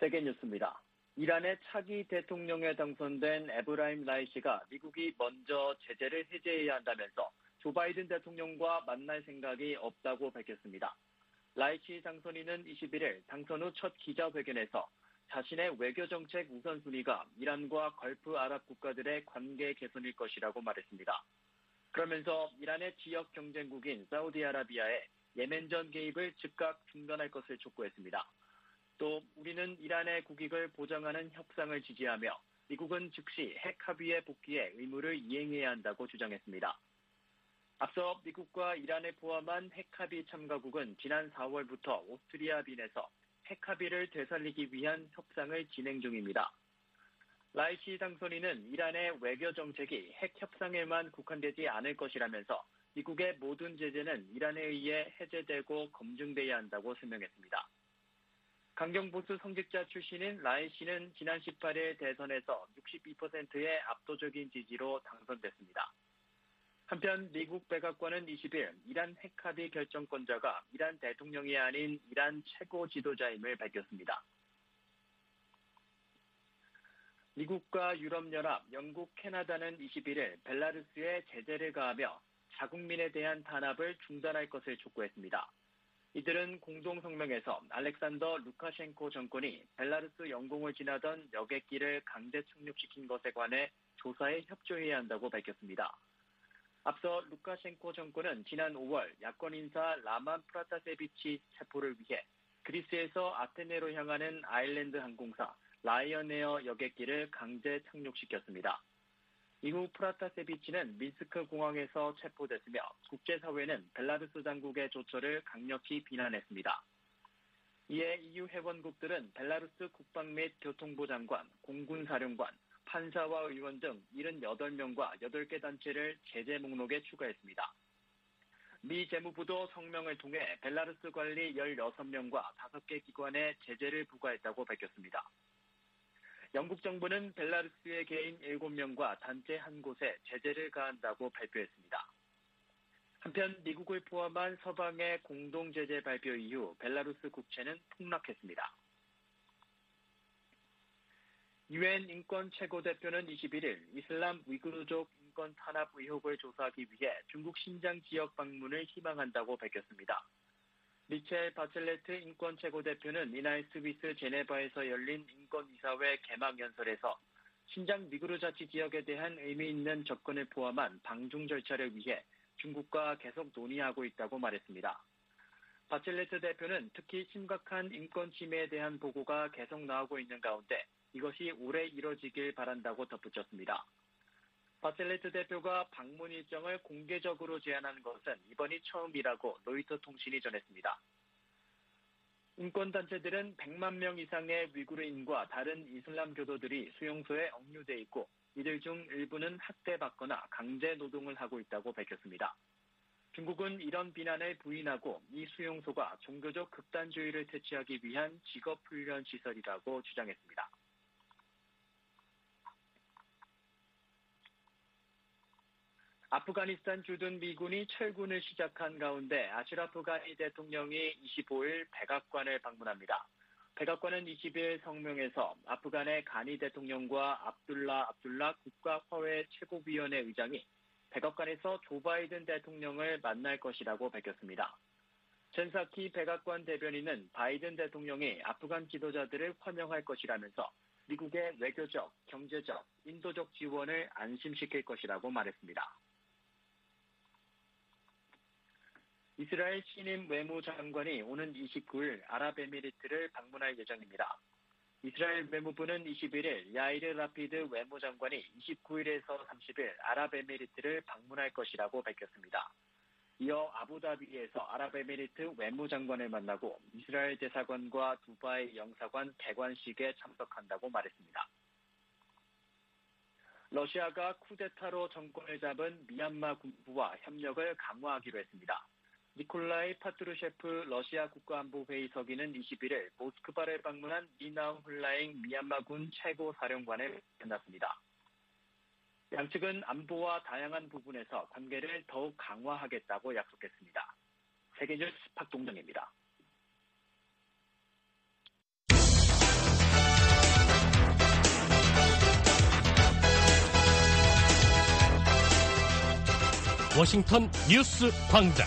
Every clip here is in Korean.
세계 뉴스입니다. 이란의 차기 대통령에 당선된 에브라임 라이시가 미국이 먼저 제재를 해제해야 한다면서 조 바이든 대통령과 만날 생각이 없다고 밝혔습니다. 라이시 당선인은 21일 당선 후 첫 기자회견에서 자신의 외교정책 우선순위가 이란과 걸프 아랍 국가들의 관계 개선일 것이라고 말했습니다. 그러면서 이란의 지역 경쟁국인 사우디아라비아의 예멘전 개입을 즉각 중단할 것을 촉구했습니다. 또 우리는 이란의 국익을 보장하는 협상을 지지하며 미국은 즉시 핵 합의에 복귀해 의무를 이행해야 한다고 주장했습니다. 앞서 미국과 이란을 포함한 핵 합의 참가국은 지난 4월부터 오스트리아 빈에서 핵 합의를 되살리기 위한 협상을 진행 중입니다. 라이시 당선인은 이란의 외교 정책이 핵 협상에만 국한되지 않을 것이라면서 미국의 모든 제재는 이란에 의해 해제되고 검증돼야 한다고 설명했습니다. 강경보수 성직자 출신인 라이시는 지난 18일 대선에서 62%의 압도적인 지지로 당선됐습니다. 한편 미국 백악관은 20일 이란 핵합의 결정권자가 이란 대통령이 아닌 이란 최고 지도자임을 밝혔습니다. 미국과 유럽연합, 영국, 캐나다는 21일 벨라루스에 제재를 가하며 자국민에 대한 탄압을 중단할 것을 촉구했습니다. 이들은 공동성명에서 알렉산더 루카셴코 정권이 벨라루스 영공을 지나던 여객기를 강제 착륙시킨 것에 관해 조사에 협조해야 한다고 밝혔습니다. 앞서 루카셴코 정권은 지난 5월 야권 인사 라만 프라타세비치 체포를 위해 그리스에서 아테네로 향하는 아일랜드 항공사 라이언에어 여객기를 강제 착륙시켰습니다. 이후 프라타세비치는 민스크 공항에서 체포됐으며 국제사회는 벨라루스 당국의 조처를 강력히 비난했습니다. 이에 EU 회원국들은 벨라루스 국방 및 교통부 장관, 공군사령관, 판사와 의원 등 78명과 8개 단체를 제재 목록에 추가했습니다. 미 재무부도 성명을 통해 벨라루스 관리 16명과 5개 기관에 제재를 부과했다고 밝혔습니다. 영국 정부는 벨라루스의 개인 7명과 단체 한 곳에 제재를 가한다고 발표했습니다. 한편 미국을 포함한 서방의 공동 제재 발표 이후 벨라루스 국채는 폭락했습니다. 유엔 인권 최고대표는 21일 이슬람 위구르족 인권 탄압 의혹을 조사하기 위해 중국 신장 지역 방문을 희망한다고 밝혔습니다. 미첼 바첼레트 인권 최고대표는 이날 스위스 제네바에서 열린 인권이사회 개막 연설에서 신장 위구르 자치 지역에 대한 의미 있는 접근을 포함한 방중 절차를 위해 중국과 계속 논의하고 있다고 말했습니다. 바첼레트 대표는 특히 심각한 인권 침해에 대한 보고가 계속 나오고 있는 가운데 이것이 오래 이뤄지길 바란다고 덧붙였습니다. 바첼레트 대표가 방문 일정을 공개적으로 제안한 것은 이번이 처음이라고 로이터 통신이 전했습니다. 인권단체들은 100만 명 이상의 위구르인과 다른 이슬람 교도들이 수용소에 억류돼 있고 이들 중 일부는 학대받거나 강제 노동을 하고 있다고 밝혔습니다. 중국은 이런 비난을 부인하고 이 수용소가 종교적 극단주의를 퇴치하기 위한 직업훈련 시설이라고 주장했습니다. 아프가니스탄 주둔 미군이 철군을 시작한 가운데 아슈라프 가니 대통령이 25일 백악관을 방문합니다. 백악관은 20일 성명에서 아프간의 가니 대통령과 압둘라 국가화해 최고위원회 의장이 백악관에서 조 바이든 대통령을 만날 것이라고 밝혔습니다. 젠사키 백악관 대변인은 바이든 대통령이 아프간 지도자들을 환영할 것이라면서 미국의 외교적, 경제적, 인도적 지원을 안심시킬 것이라고 말했습니다. 이스라엘 신임 외무장관이 오는 29일 아랍에미리트를 방문할 예정입니다. 이스라엘 외무부는 21일 야이르 라피드 외무장관이 29일에서 30일 아랍에미리트를 방문할 것이라고 밝혔습니다. 이어 아부다비에서 아랍에미리트 외무장관을 만나고 이스라엘 대사관과 두바이 영사관 개관식에 참석한다고 말했습니다. 러시아가 쿠데타로 정권을 잡은 미얀마 군부와 협력을 강화하기로 했습니다. 니콜라이 파트루셰프 러시아 국가안보회의 서기는 21일 모스크바를 방문한 리나우 훌라잉 미얀마군 최고사령관을 만났습니다. 양측은 안보와 다양한 부분에서 관계를 더욱 강화하겠다고 약속했습니다. 세계뉴스 박동정입니다. 워싱턴 뉴스 광장.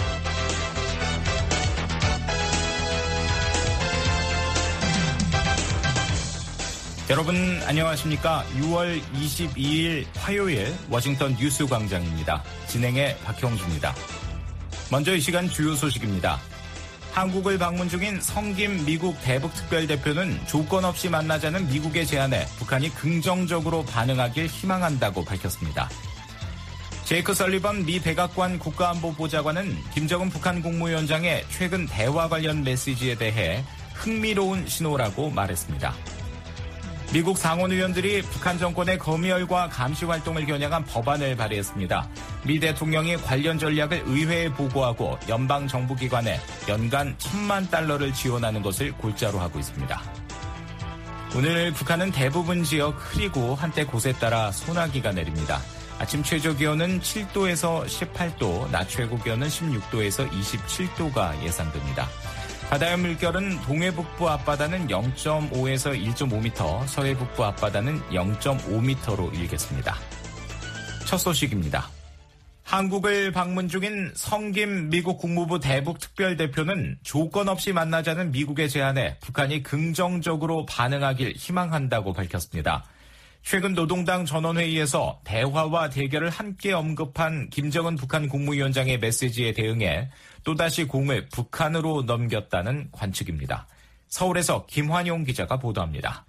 여러분 안녕하십니까? 6월 22일 화요일 워싱턴 뉴스 광장입니다. 진행의 박형주입니다. 먼저 이 시간 주요 소식입니다. 한국을 방문 중인 성김 미국 대북특별대표는 조건 없이 만나자는 미국의 제안에 북한이 긍정적으로 반응하길 희망한다고 밝혔습니다. 제이크 설리번 미 백악관 국가안보보좌관은 김정은 북한 국무위원장의 최근 대화 관련 메시지에 대해 흥미로운 신호라고 말했습니다. 미국 상원 의원들이 북한 정권의 검열과 감시 활동을 겨냥한 법안을 발의했습니다. 미 대통령이 관련 전략을 의회에 보고하고 연방 정부기관에 연간 $10,000,000를 지원하는 것을 골자로 하고 있습니다. 오늘 북한은 대부분 지역 흐리고 한때 곳에 따라 소나기가 내립니다. 아침 최저 기온은 7도에서 18도, 낮 최고 기온은 16도에서 27도가 예상됩니다. 바다의 물결은 동해북부 앞바다는 0.5에서 1.5m, 서해북부 앞바다는 0.5m로 일겠습니다. 첫 소식입니다. 한국을 방문 중인 성김 미국 국무부 대북특별대표는 조건 없이 만나자는 미국의 제안에 북한이 긍정적으로 반응하길 희망한다고 밝혔습니다. 최근 노동당 전원회의에서 대화와 대결을 함께 언급한 김정은 북한 국무위원장의 메시지에 대응해 또다시 공을 북한으로 넘겼다는 관측입니다. 서울에서 김환용 기자가 보도합니다.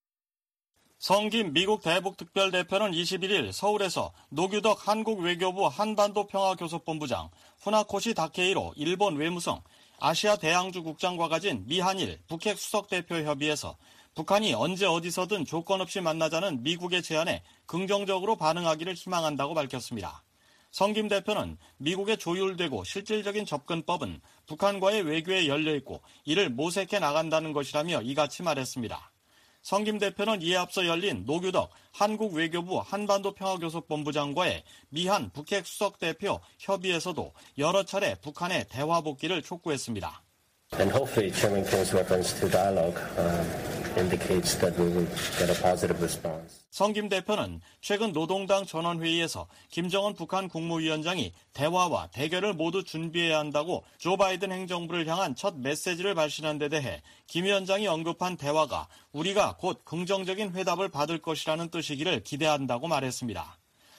성김 미국 대북특별대표는 21일 서울에서 노규덕 한국 외교부 한반도 평화교섭본부장, 후나코시 다케이로 일본 외무성, 아시아 대양주 국장과 가진 미한일 북핵 수석대표 협의에서 북한이 언제 어디서든 조건 없이 만나자는 미국의 제안에 긍정적으로 반응하기를 희망한다고 밝혔습니다. 성김 대표는 미국의 조율되고 실질적인 접근법은 북한과의 외교에 열려있고 이를 모색해 나간다는 것이라며 이같이 말했습니다. 성김 대표는 이에 앞서 열린 노규덕 한국 외교부 한반도 평화교섭본부장과의 미한 북핵 수석대표 협의에서도 여러 차례 북한의 대화 복귀를 촉구했습니다. And hopefully Chairman Kim's reference to dialogue indicates that we will get a positive response. 성김 대표는 최근 노동당 전원회의에서 김정은 북한 국무위원장이 대화와 대결을 모두 준비해야 한다고 조 바이든 행정부를 향한 첫 메시지를 발신한 데 대해 김 위원장이 언급한 대화가 우리가 곧 긍정적인 회답을 받을 것이라는 뜻이기를 기대한다고 말했습니다.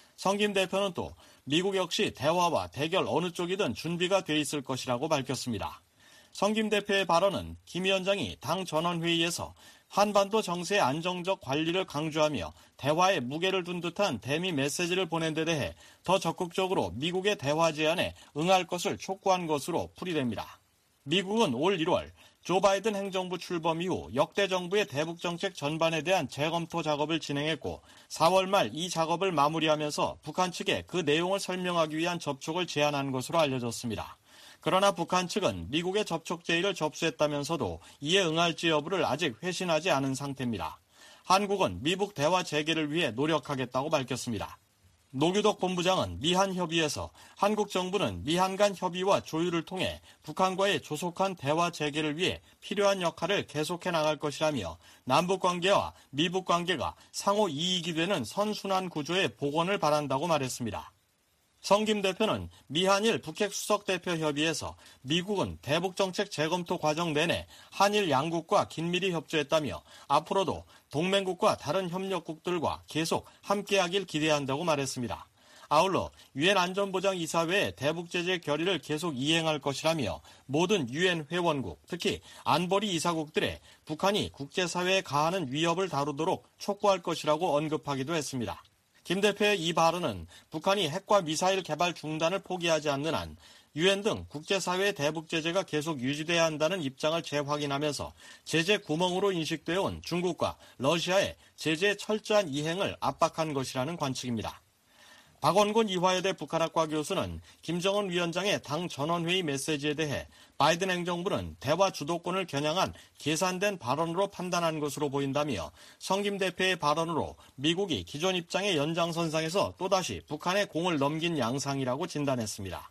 성김 대표는 또 미국 역시 대화와 대결 어느 쪽이든 준비가 돼 있을 것이라고 밝혔습니다. 성김 대표의 발언은 김 위원장이 당 전원회의에서 한반도 정세의 안정적 관리를 강조하며 대화에 무게를 둔 듯한 대미 메시지를 보낸 데 대해 더 적극적으로 미국의 대화 제안에 응할 것을 촉구한 것으로 풀이됩니다. 미국은 올 1월 조 바이든 행정부 출범 이후 역대 정부의 대북 정책 전반에 대한 재검토 작업을 진행했고 4월 말 이 작업을 마무리하면서 북한 측에 그 내용을 설명하기 위한 접촉을 제안한 것으로 알려졌습니다. 그러나 북한 측은 미국의 접촉 제의를 접수했다면서도 이에 응할지 여부를 아직 회신하지 않은 상태입니다. 한국은 미북 대화 재개를 위해 노력하겠다고 밝혔습니다. 노규덕 본부장은 미한 협의에서 한국 정부는 미한 간 협의와 조율을 통해 북한과의 조속한 대화 재개를 위해 필요한 역할을 계속해 나갈 것이라며 남북 관계와 미북 관계가 상호 이익이 되는 선순환 구조의 복원을 바란다고 말했습니다. 성김 대표는 미한일 북핵 수석대표 협의에서 미국은 대북정책 재검토 과정 내내 한일 양국과 긴밀히 협조했다며 앞으로도 동맹국과 다른 협력국들과 계속 함께하길 기대한다고 말했습니다. 아울러 유엔 안전보장이사회의 대북제재 결의를 계속 이행할 것이라며 모든 유엔 회원국, 특히 안보리 이사국들에 북한이 국제사회에 가하는 위협을 다루도록 촉구할 것이라고 언급하기도 했습니다. 김 대표의 이 발언은 북한이 핵과 미사일 개발 중단을 포기하지 않는 한 유엔 등 국제사회의 대북 제재가 계속 유지돼야 한다는 입장을 재확인하면서 제재 구멍으로 인식되어 온 중국과 러시아의 제재 철저한 이행을 압박한 것이라는 관측입니다. 박원곤 이화여대 북한학과 교수는 김정은 위원장의 당 전원회의 메시지에 대해 바이든 행정부는 대화 주도권을 겨냥한 계산된 발언으로 판단한 것으로 보인다며 성김 대표의 발언으로 미국이 기존 입장의 연장선상에서 또다시 북한에 공을 넘긴 양상이라고 진단했습니다.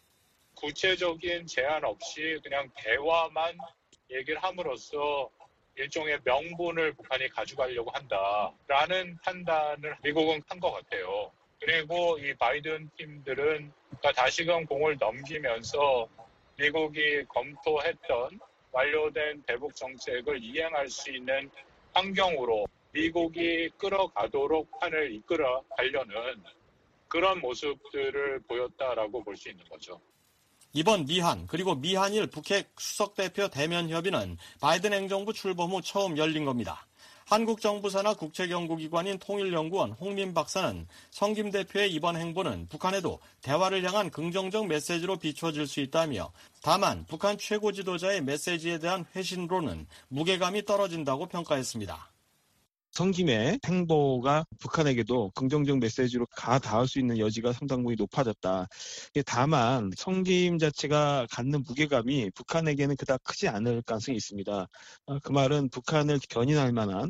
구체적인 제안 없이 그냥 대화만 얘기를 함으로써 일종의 명분을 북한이 가져가려고 한다라는 판단을 미국은 한 것 같아요. 그리고 이 바이든 팀들은 다시금 공을 넘기면서 미국이 검토했던 완료된 대북 정책을 이행할 수 있는 환경으로 미국이 끌어가도록 판을 이끌어 가려는 그런 모습들을 보였다라고 볼 수 있는 거죠. 이번 미한 그리고 미한일 북핵 수석대표 대면 협의는 바이든 행정부 출범 후 처음 열린 겁니다. 한국 정부 산하 국책연구기관인 통일연구원 홍민 박사는 성김 대표의 이번 행보는 북한에도 대화를 향한 긍정적 메시지로 비춰질 수 있다며 다만 북한 최고 지도자의 메시지에 대한 회신으로는 무게감이 떨어진다고 평가했습니다. 성김의 행보가 북한에게도 긍정적 메시지로 닿을 수 있는 여지가 상당히 높아졌다. 다만 성김 자체가 갖는 무게감이 북한에게는 그닥 크지 않을 가능성이 있습니다. 그 말은 북한을 견인할 만한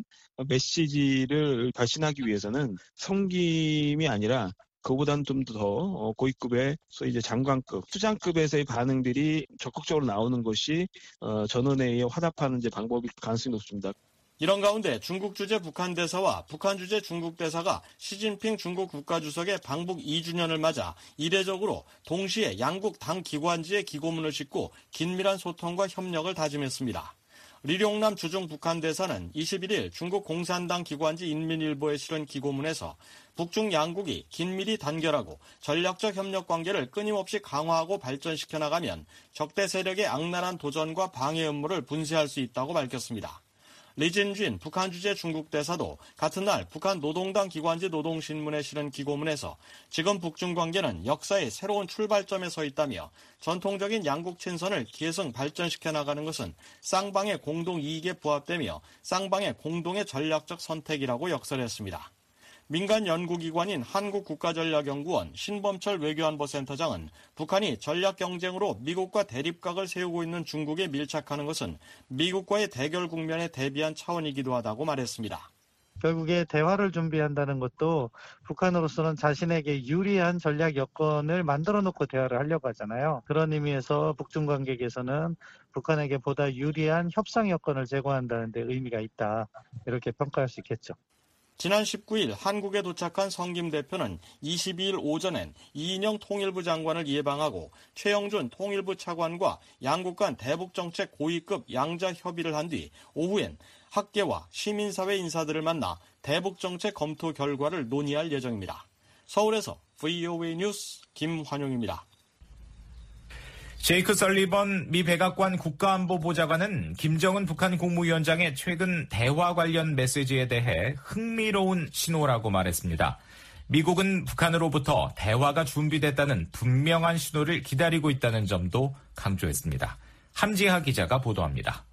메시지를 발신하기 위해서는 성김이 아니라 그보다는 좀 더 고위급의 소위 이제 장관급, 수장급에서의 반응들이 적극적으로 나오는 것이 전원회의에 화답하는 이제 방법일 가능성이 높습니다. 이런 가운데 중국 주재 북한 대사와 북한 주재 중국 대사가 시진핑 중국 국가주석의 방북 2주년을 맞아 이례적으로 동시에 양국 당 기관지에 기고문을 싣고 긴밀한 소통과 협력을 다짐했습니다. 리룡남 주중 북한 대사는 21일 중국 공산당 기관지 인민일보에 실은 기고문에서 북중 양국이 긴밀히 단결하고 전략적 협력 관계를 끊임없이 강화하고 발전시켜 나가면 적대 세력의 악랄한 도전과 방해 음모를 분쇄할 수 있다고 밝혔습니다. 리진쥔 북한 주재 중국 대사도 같은 날 북한 노동당 기관지 노동신문에 실은 기고문에서 지금 북중 관계는 역사의 새로운 출발점에 서 있다며 전통적인 양국 친선을 계승 발전시켜 나가는 것은 쌍방의 공동 이익에 부합되며 쌍방의 공동의 전략적 선택이라고 역설했습니다. 민간 연구기관인 한국국가전략연구원 신범철 외교안보센터장은 북한이 전략 경쟁으로 미국과 대립각을 세우고 있는 중국에 밀착하는 것은 미국과의 대결 국면에 대비한 차원이기도 하다고 말했습니다. 결국에 대화를 준비한다는 것도 북한으로서는 자신에게 유리한 전략 여건을 만들어 놓고 대화를 하려고 하잖아요. 그런 의미에서 북중 관계에서는 북한에게 보다 유리한 협상 여건을 제공한다는 데 의미가 있다. 이렇게 평가할 수 있겠죠. 지난 19일 한국에 도착한 성김 대표는 22일 오전엔 이인영 통일부 장관을 예방하고 최영준 통일부 차관과 양국 간 대북정책 고위급 양자 협의를 한 뒤 오후엔 학계와 시민사회 인사들을 만나 대북정책 검토 결과를 논의할 예정입니다. 서울에서 VOA 뉴스 김환용입니다. 제이크 설리번 미 백악관 국가안보보좌관은 김정은 북한 국무위원장의 최근 대화 관련 메시지에 대해 흥미로운 신호라고 말했습니다. 미국은 북한으로부터 대화가 준비됐다는 분명한 신호를 기다리고 있다는 점도 강조했습니다. 함지하 기자가 보도합니다.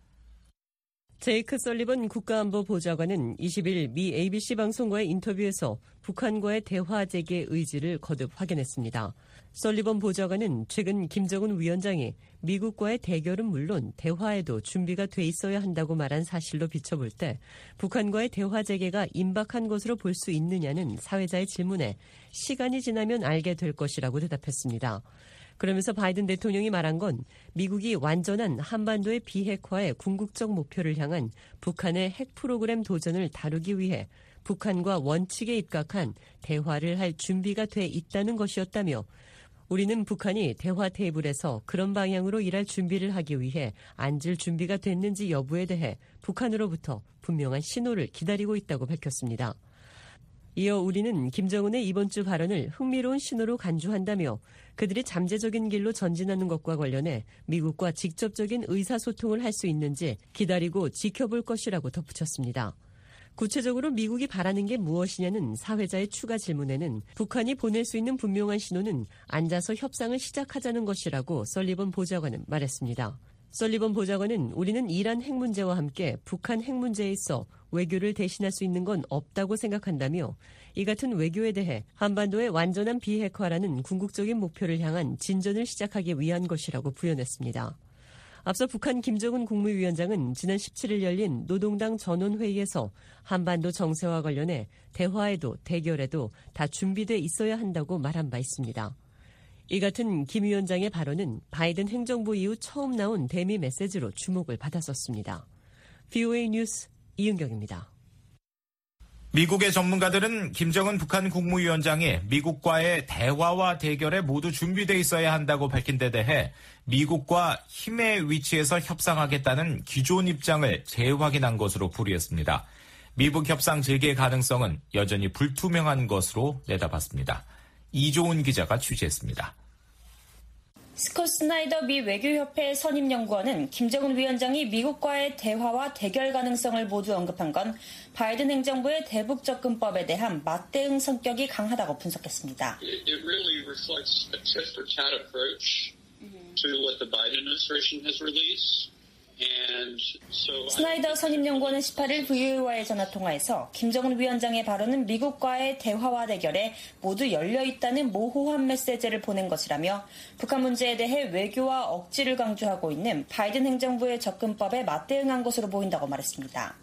제이크 설리번 국가안보보좌관은 20일 미 ABC 방송과의 인터뷰에서 북한과의 대화 재개 의지를 거듭 확인했습니다. 설리번 보좌관은 최근 김정은 위원장이 미국과의 대결은 물론 대화에도 준비가 돼 있어야 한다고 말한 사실로 비춰볼 때 북한과의 대화 재개가 임박한 것으로 볼 수 있느냐는 사회자의 질문에 시간이 지나면 알게 될 것이라고 대답했습니다. 그러면서 바이든 대통령이 말한 건 미국이 완전한 한반도의 비핵화의 궁극적 목표를 향한 북한의 핵 프로그램 도전을 다루기 위해 북한과 원칙에 입각한 대화를 할 준비가 돼 있다는 것이었다며 우리는 북한이 대화 테이블에서 그런 방향으로 일할 준비를 하기 위해 앉을 준비가 됐는지 여부에 대해 북한으로부터 분명한 신호를 기다리고 있다고 밝혔습니다. 이어 우리는 김정은의 이번 주 발언을 흥미로운 신호로 간주한다며 그들이 잠재적인 길로 전진하는 것과 관련해 미국과 직접적인 의사소통을 할 수 있는지 기다리고 지켜볼 것이라고 덧붙였습니다. 구체적으로 미국이 바라는 게 무엇이냐는 사회자의 추가 질문에는 북한이 보낼 수 있는 분명한 신호는 앉아서 협상을 시작하자는 것이라고 설리번 보좌관은 말했습니다. 설리번 보좌관은 우리는 이란 핵 문제와 함께 북한 핵 문제에 있어 외교를 대신할 수 있는 건 없다고 생각한다며 이 같은 외교에 대해 한반도의 완전한 비핵화라는 궁극적인 목표를 향한 진전을 시작하기 위한 것이라고 부연했습니다. 앞서 북한 김정은 국무위원장은 지난 17일 열린 노동당 전원회의에서 한반도 정세와 관련해 대화에도 대결에도 다 준비돼 있어야 한다고 말한 바 있습니다. 이 같은 김 위원장의 발언은 바이든 행정부 이후 처음 나온 대미 메시지로 주목을 받았었습니다. VOA 뉴스 이은경입니다. 미국의 전문가들은 김정은 북한 국무위원장이 미국과의 대화와 대결에 모두 준비돼 있어야 한다고 밝힌 데 대해 미국과 힘의 위치에서 협상하겠다는 기존 입장을 재확인한 것으로 풀이했습니다. 미북 협상 재개 가능성은 여전히 불투명한 것으로 내다봤습니다. 이조은 기자가 취재했습니다. 스콧 스나이더 미 외교협회 선임연구원은 김정은 위원장이 미국과의 대화와 대결 가능성을 모두 언급한 건 바이든 행정부의 대북 접근법에 대한 맞대응 성격이 강하다고 분석했습니다. It really reflects a tit-for-tat approach to what the Biden administration has released. 스나이더 선임연구원은 18일 VOA와의 전화통화에서 김정은 위원장의 발언은 미국과의 대화와 대결에 모두 열려있다는 모호한 메시지를 보낸 것이라며 북한 문제에 대해 외교와 억지를 강조하고 있는 바이든 행정부의 접근법에 맞대응한 것으로 보인다고 말했습니다.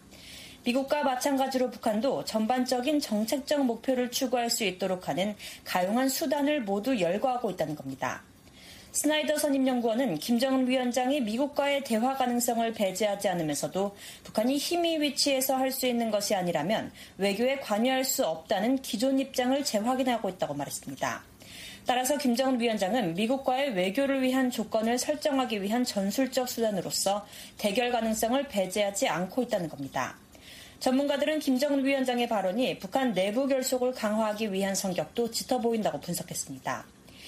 미국과 마찬가지로 북한도 전반적인 정책적 목표를 추구할 수 있도록 하는 가용한 수단을 모두 열거하고 있다는 겁니다. 스나이더 선임연구원은 김정은 위원장이 미국과의 대화 가능성을 배제하지 않으면서도 북한이 힘의 위치에서 할 수 있는 것이 아니라면 외교에 관여할 수 없다는 기존 입장을 재확인하고 있다고 말했습니다. 따라서 김정은 위원장은 미국과의 외교를 위한 조건을 설정하기 위한 전술적 수단으로서 대결 가능성을 배제하지 않고 있다는 겁니다. 전문가들은 김정은 위원장의 발언이 북한 내부 결속을 강화하기 위한 성격도 짙어 보인다고 분석했습니다.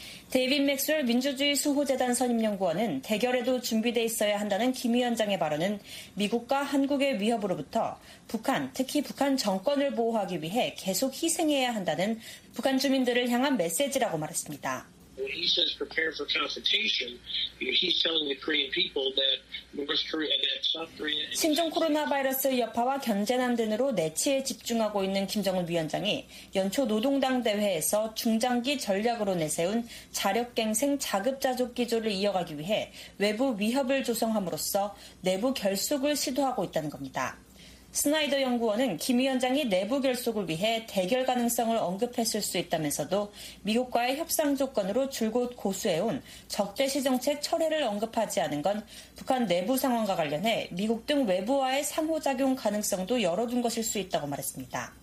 데이빗 맥스웰 민주주의 수호재단 선임연구원은 대결에도 준비돼 있어야 한다는 김 위원장의 발언은 미국과 한국의 위협으로부터 북한, 특히 북한 정권을 보호하기 위해 계속 희생해야 한다는 북한 주민들을 향한 메시지라고 말했습니다. When he says prepare for confrontation, he's telling the Korean people that North Korea, that South Korea. 신종 코로나 바이러스 여파와 견제난 등으로 내치에 집중하고 있는 김정은 위원장이 연초 노동당 대회에서 중장기 전략으로 내세운 자력갱생 자급자족 기조를 이어가기 위해 외부 위협을 조성함으로써 내부 결속을 시도하고 있다는 겁니다. 스나이더 연구원은 김 위원장이 내부 결속을 위해 대결 가능성을 언급했을 수 있다면서도 미국과의 협상 조건으로 줄곧 고수해온 적대시 정책 철회를 언급하지 않은 건 북한 내부 상황과 관련해 미국 등 외부와의 상호작용 가능성도 열어둔 것일 수 있다고 말했습니다.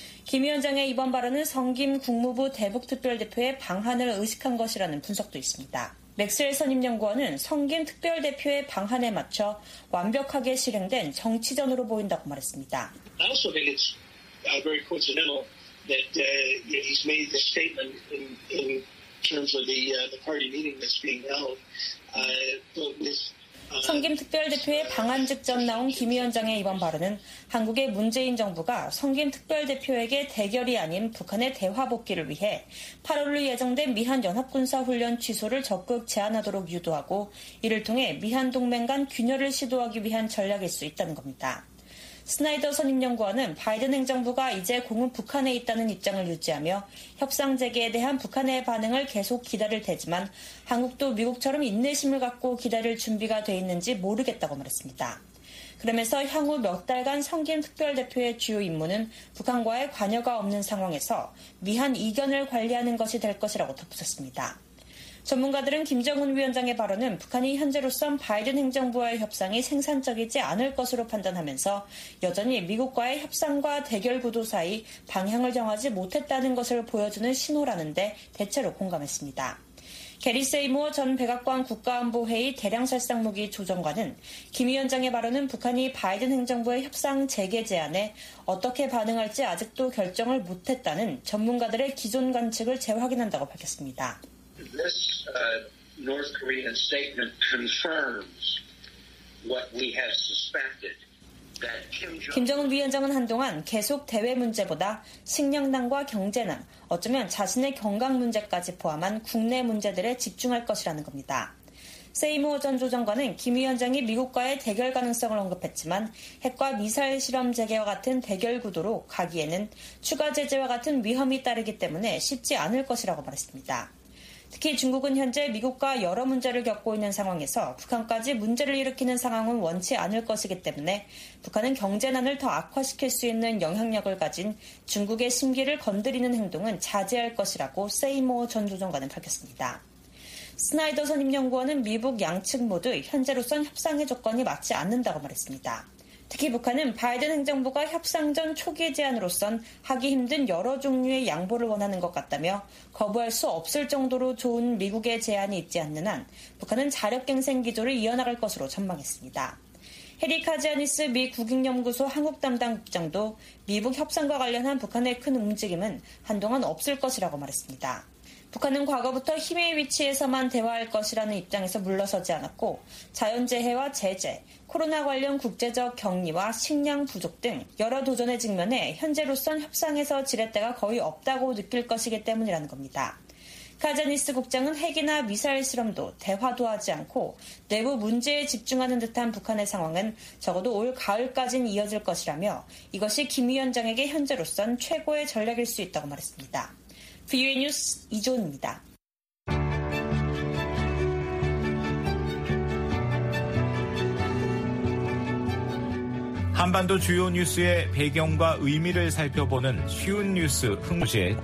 김 위원장의 이번 발언은 성김 국무부 대북특별대표의 방한을 의식한 것이라는 분석도 있습니다. 맥스웰 선임연구원은 성김 특별대표의 방한에 맞춰 완벽하게 실행된 정치전으로 보인다고 말했습니다. I also think it's very coincidental that he's made this statement in terms of the party meeting that's being held. 성김 특별대표의 방한 직전 나온 김 위원장의 이번 발언은 한국의 문재인 정부가 성김 특별대표에게 대결이 아닌 북한의 대화 복귀를 위해 8월로 예정된 미한 연합군사훈련 취소를 적극 제한하도록 유도하고 이를 통해 미한 동맹 간 균열을 시도하기 위한 전략일 수 있다는 겁니다. 스나이더 선임연구원은 바이든 행정부가 이제 공은 북한에 있다는 입장을 유지하며 협상 재개에 대한 북한의 반응을 계속 기다릴 테지만 한국도 미국처럼 인내심을 갖고 기다릴 준비가 돼 있는지 모르겠다고 말했습니다. 그러면서 향후 몇 달간 성김 특별대표의 주요 임무는 북한과의 관여가 없는 상황에서 미한 이견을 관리하는 것이 될 것이라고 덧붙였습니다. 전문가들은 김정은 위원장의 발언은 북한이 현재로선 바이든 행정부와의 협상이 생산적이지 않을 것으로 판단하면서 여전히 미국과의 협상과 대결 구도 사이 방향을 정하지 못했다는 것을 보여주는 신호라는데 대체로 공감했습니다. 게리 세이무어 전 백악관 국가안보회의 대량살상무기 조정관은 김 위원장의 발언은 북한이 바이든 행정부의 협상 재개 제안에 어떻게 반응할지 아직도 결정을 못했다는 전문가들의 기존 관측을 재확인한다고 밝혔습니다. This North Korean statement confirms what we have suspected. 김정은 위원장은 한동안 계속 대외 문제보다 식량난과 경제난, 어쩌면 자신의 건강 문제까지 포함한 국내 문제들에 집중할 것이라는 겁니다. 세이무어 전 조정관은 김 위원장이 미국과의 대결 가능성을 언급했지만 핵과 미사일 실험 재개와 같은 대결 구도로 가기에는 추가 제재와 같은 위험이 따르기 때문에 쉽지 않을 것이라고 말했습니다. 특히 중국은 현재 미국과 여러 문제를 겪고 있는 상황에서 북한까지 문제를 일으키는 상황은 원치 않을 것이기 때문에 북한은 경제난을 더 악화시킬 수 있는 영향력을 가진 중국의 심기를 건드리는 행동은 자제할 것이라고 세이모어 전 조정관은 밝혔습니다. 스나이더 선임연구원은 미북 양측 모두 현재로선 협상의 조건이 맞지 않는다고 말했습니다. 특히 북한은 바이든 행정부가 협상전 초기 제안으로선 하기 힘든 여러 종류의 양보를 원하는 것 같다며 거부할 수 없을 정도로 좋은 미국의 제안이 있지 않는 한 북한은 자력갱생 기조를 이어나갈 것으로 전망했습니다. 해리 카지아니스 미 국익연구소 한국 담당 국장도 미북 협상과 관련한 북한의 큰 움직임은 한동안 없을 것이라고 말했습니다. 북한은 과거부터 힘의 위치에서만 대화할 것이라는 입장에서 물러서지 않았고 자연재해와 제재, 코로나 관련 국제적 격리와 식량 부족 등 여러 도전에 직면해 현재로선 협상에서 지렛대가 거의 없다고 느낄 것이기 때문이라는 겁니다. 카자니스 국장은 핵이나 미사일 실험도 대화도 하지 않고 내부 문제에 집중하는 듯한 북한의 상황은 적어도 올 가을까지는 이어질 것이라며 이것이 김 위원장에게 현재로선 최고의 전략일 수 있다고 말했습니다. VOA 뉴스 이조은입니다. 한반도 주요 뉴스의 배경과 의미를 살펴보는 쉬운 뉴스 흥무시에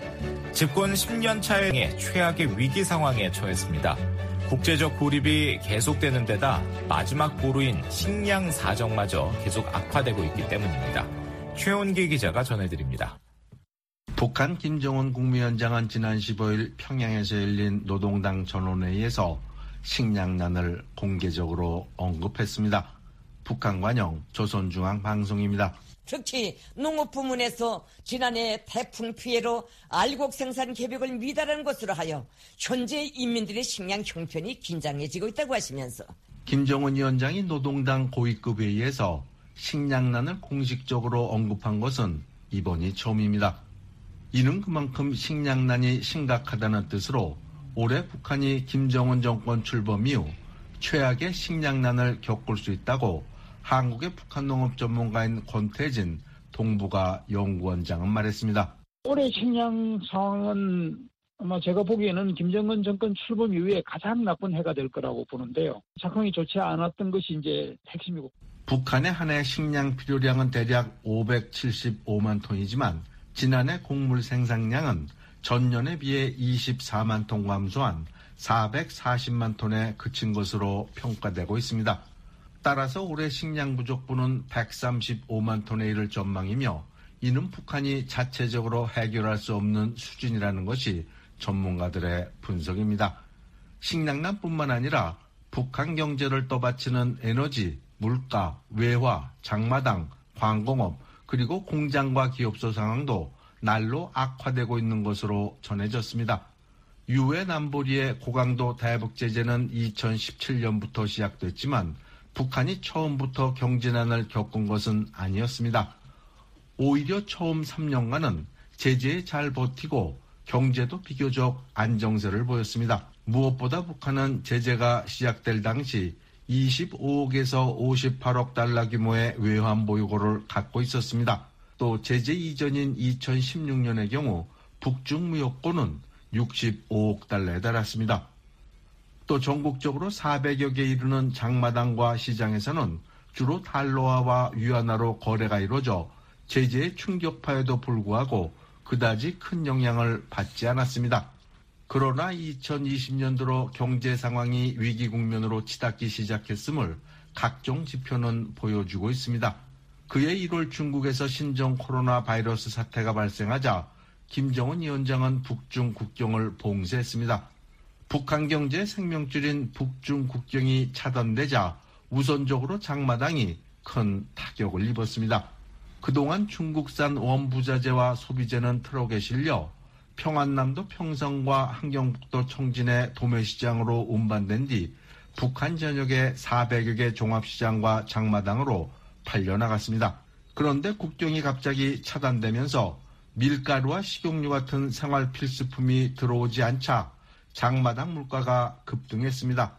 집권 10년 차에 최악의 위기 상황에 처했습니다. 국제적 고립이 계속되는 데다 마지막 보루인 식량 사정마저 계속 악화되고 있기 때문입니다. 최원기 기자가 전해드립니다. 북한 김정은 국무위원장은 지난 15일 평양에서 열린 노동당 전원회의에서 식량난을 공개적으로 언급했습니다. 북한 관영 조선중앙방송입니다. 특히 농업 부문에서 지난해 태풍 피해로 알곡 생산 계획을 미달한 것으로 하여 현재 인민들의 식량 형편이 긴장해지고 있다고 하시면서 김정은 위원장이 노동당 고위급 회의에서 식량난을 공식적으로 언급한 것은 이번이 처음입니다. 이는 그만큼 식량난이 심각하다는 뜻으로 올해 북한이 김정은 정권 출범 이후 최악의 식량난을 겪을 수 있다고 한국의 북한 농업 전문가인 권태진 동북아 연구원장은 말했습니다. 올해 식량 상황은 아마 제가 보기에는 김정은 정권 출범 이후에 가장 나쁜 해가 될 거라고 보는데요. 작황이 좋지 않았던 것이 이제 핵심이고. 북한의 한 해 식량 필요량은 대략 575만 톤이지만 지난해 곡물 생산량은 전년에 비해 24만 톤 감소한 440만 톤에 그친 것으로 평가되고 있습니다. 따라서 올해 식량 부족분은 135만 톤에 이를 전망이며 이는 북한이 자체적으로 해결할 수 없는 수준이라는 것이 전문가들의 분석입니다. 식량난뿐만 아니라 북한 경제를 떠받치는 에너지, 물가, 외화, 장마당, 광공업 그리고 공장과 기업소 상황도 날로 악화되고 있는 것으로 전해졌습니다. 유엔 안보리의 고강도 대북 제재는 2017년부터 시작됐지만 북한이 처음부터 경제난을 겪은 것은 아니었습니다. 오히려 처음 3년간은 제재에 잘 버티고 경제도 비교적 안정세를 보였습니다. 무엇보다 북한은 제재가 시작될 당시 25억에서 58억 달러 규모의 외환 보유고를 갖고 있었습니다. 또 제재 이전인 2016년의 경우 북중 무역고는 65억 달러에 달했습니다. 또 전국적으로 400여 개 이르는 장마당과 시장에서는 주로 달러화와 위안화로 거래가 이루어져 제재의 충격파에도 불구하고 그다지 큰 영향을 받지 않았습니다. 그러나 2020년도로 경제 상황이 위기 국면으로 치닫기 시작했음을 각종 지표는 보여주고 있습니다. 그해 1월 중국에서 신종 코로나 바이러스 사태가 발생하자 김정은 위원장은 북중 국경을 봉쇄했습니다. 북한 경제의 생명줄인 북중 국경이 차단되자 우선적으로 장마당이 큰 타격을 입었습니다. 그동안 중국산 원부자재와 소비재는 트럭에 실려 평안남도 평성과 함경북도 청진의 도매시장으로 운반된 뒤 북한 전역의 400여 개 종합시장과 장마당으로 팔려나갔습니다. 그런데 국경이 갑자기 차단되면서 밀가루와 식용유 같은 생활 필수품이 들어오지 않자 장마당 물가가 급등했습니다.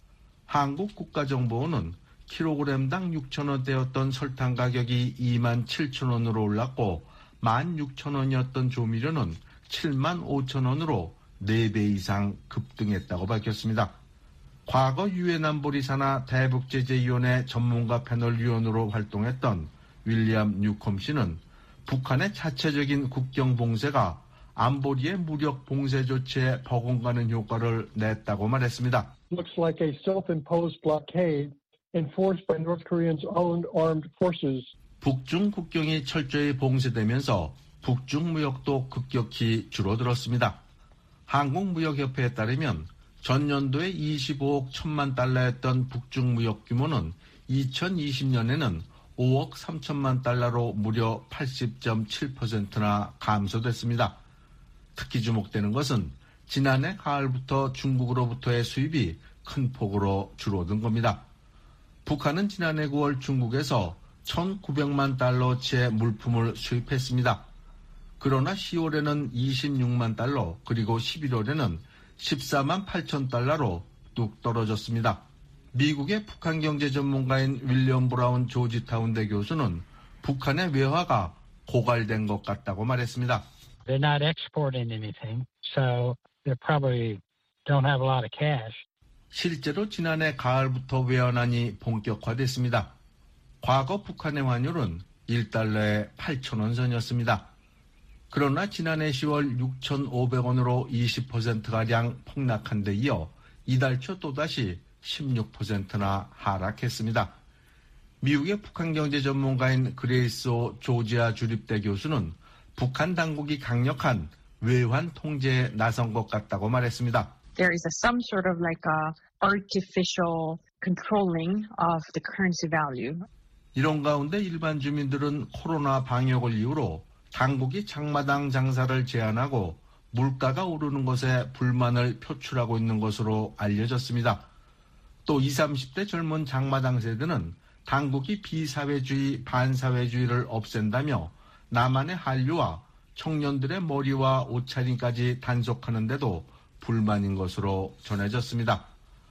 한국국가정보원은 킬로그램당 6,000원대였던 설탕 가격이 27,000원으로 올랐고 16,000원이었던 조미료는 75,000원으로 4배 이상 급등했다고 밝혔습니다. 과거 유엔 안보리 산하 대북제재위원회 전문가 패널 위원으로 활동했던 윌리엄 뉴컴 씨는 북한의 자체적인 국경 봉쇄가 안보리의 무력 봉쇄 조치에 버금가는 효과를 냈다고 말했습니다. Looks like a self-imposed blockade enforced by North Korea's own armed forces. 북중 국경이 철저히 봉쇄되면서 북중 무역도 급격히 줄어들었습니다. 한국무역협회에 따르면 전년도에 25억 1천만 달러였던 북중 무역 규모는 2020년에는 5억 3천만 달러로 무려 80.7%나 감소됐습니다. 특히 주목되는 것은 지난해 가을부터 중국으로부터의 수입이 큰 폭으로 줄어든 겁니다. 북한은 지난해 9월 중국에서 1,900만 달러치의 물품을 수입했습니다. 그러나 10월에는 26만 달러, 그리고 11월에는 14만 8천 달러로 뚝 떨어졌습니다. 미국의 북한 경제 전문가인 윌리엄 브라운 조지타운대 교수는 북한의 외화가 고갈된 것 같다고 말했습니다. They're not exporting anything, so they probably don't have a lot of cash. 실제로 지난해 가을부터 외환안이 본격화됐습니다. 과거 북한의 환율은 1달러에 8,000원 선이었습니다. 그러나 지난해 10월 6,500원으로 20%가량 폭락한 데 이어 이달 초 또다시 16%나 하락했습니다. 미국의 북한 경제 전문가인 그레이스 오 조지아 주립대 교수는 북한 당국이 강력한 외환 통제에 나선 것 같다고 말했습니다. There is some sort of like a artificial controlling of the currency value. 이런 가운데 일반 주민들은 코로나 방역을 이유로 당국이 장마당 장사를 제한하고 물가가 오르는 것에 불만을 표출하고 있는 것으로 알려졌습니다. 또 20, 30대 젊은 장마당 세대는 당국이 비사회주의, 반사회주의를 없앤다며 남한의 한류와 청년들의 머리와 옷차림까지 단속하는데도 불만인 것으로 전해졌습니다.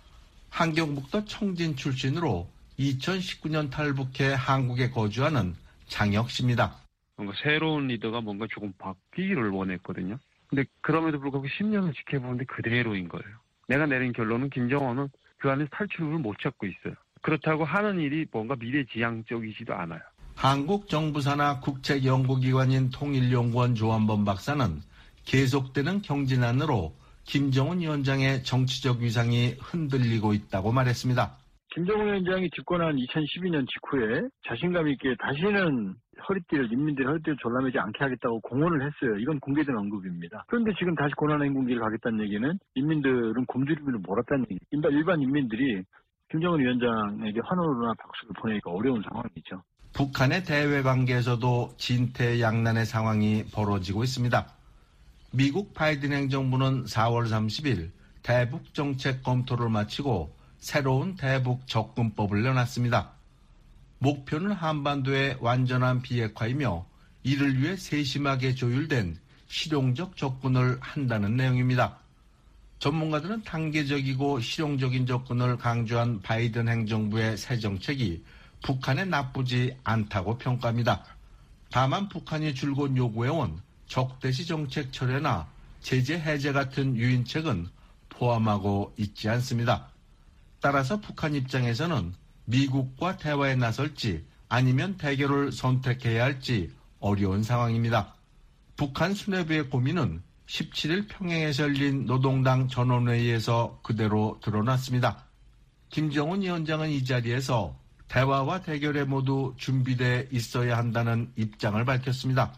한경북도 청진 출신으로 2019년 탈북해 한국에 거주하는 장혁 씨입니다. 뭔가 새로운 리더가 뭔가 조금 바뀌기를 원했거든요. 근데 그럼에도 불구하고 10년을 지켜보는데 그대로인 거예요. 내가 내린 결론은 김정은은 그 안에서 탈출구를 못 찾고 있어요. 그렇다고 하는 일이 뭔가 미래지향적이지도 않아요. 한국 정부 산하 국책연구기관인 통일연구원 조한범 박사는 계속되는 경진안으로 김정은 위원장의 정치적 위상이 흔들리고 있다고 말했습니다. 김정은 위원장이 집권한 2012년 직후에 자신감 있게 다시는 인민들의 허리띠를 졸라매지 않게 하겠다고 공언을 했어요. 이건 공개된 언급입니다. 그런데 지금 다시 고난행군기를 가겠다는 얘기는 인민들은 굶주림을 몰았다는 얘기. 일반 인민들이 김정은 위원장에게 환호나 박수를 보내기가 어려운 상황이죠. 북한의 대외 관계에서도 진퇴양난의 상황이 벌어지고 있습니다. 미국 바이든 행정부는 4월 30일 대북 정책 검토를 마치고 새로운 대북 접근법을 내놨습니다. 목표는 한반도의 완전한 비핵화이며 이를 위해 세심하게 조율된 실용적 접근을 한다는 내용입니다. 전문가들은 단계적이고 실용적인 접근을 강조한 바이든 행정부의 새 정책이 북한에 나쁘지 않다고 평가합니다. 다만 북한이 줄곧 요구해온 적대시 정책 철회나 제재 해제 같은 유인책은 포함하고 있지 않습니다. 따라서 북한 입장에서는 미국과 대화에 나설지 아니면 대결을 선택해야 할지 어려운 상황입니다. 북한 수뇌부의 고민은 17일 평양에서 열린 노동당 전원회의에서 그대로 드러났습니다. 김정은 위원장은 이 자리에서 대화와 대결에 모두 준비돼 있어야 한다는 입장을 밝혔습니다.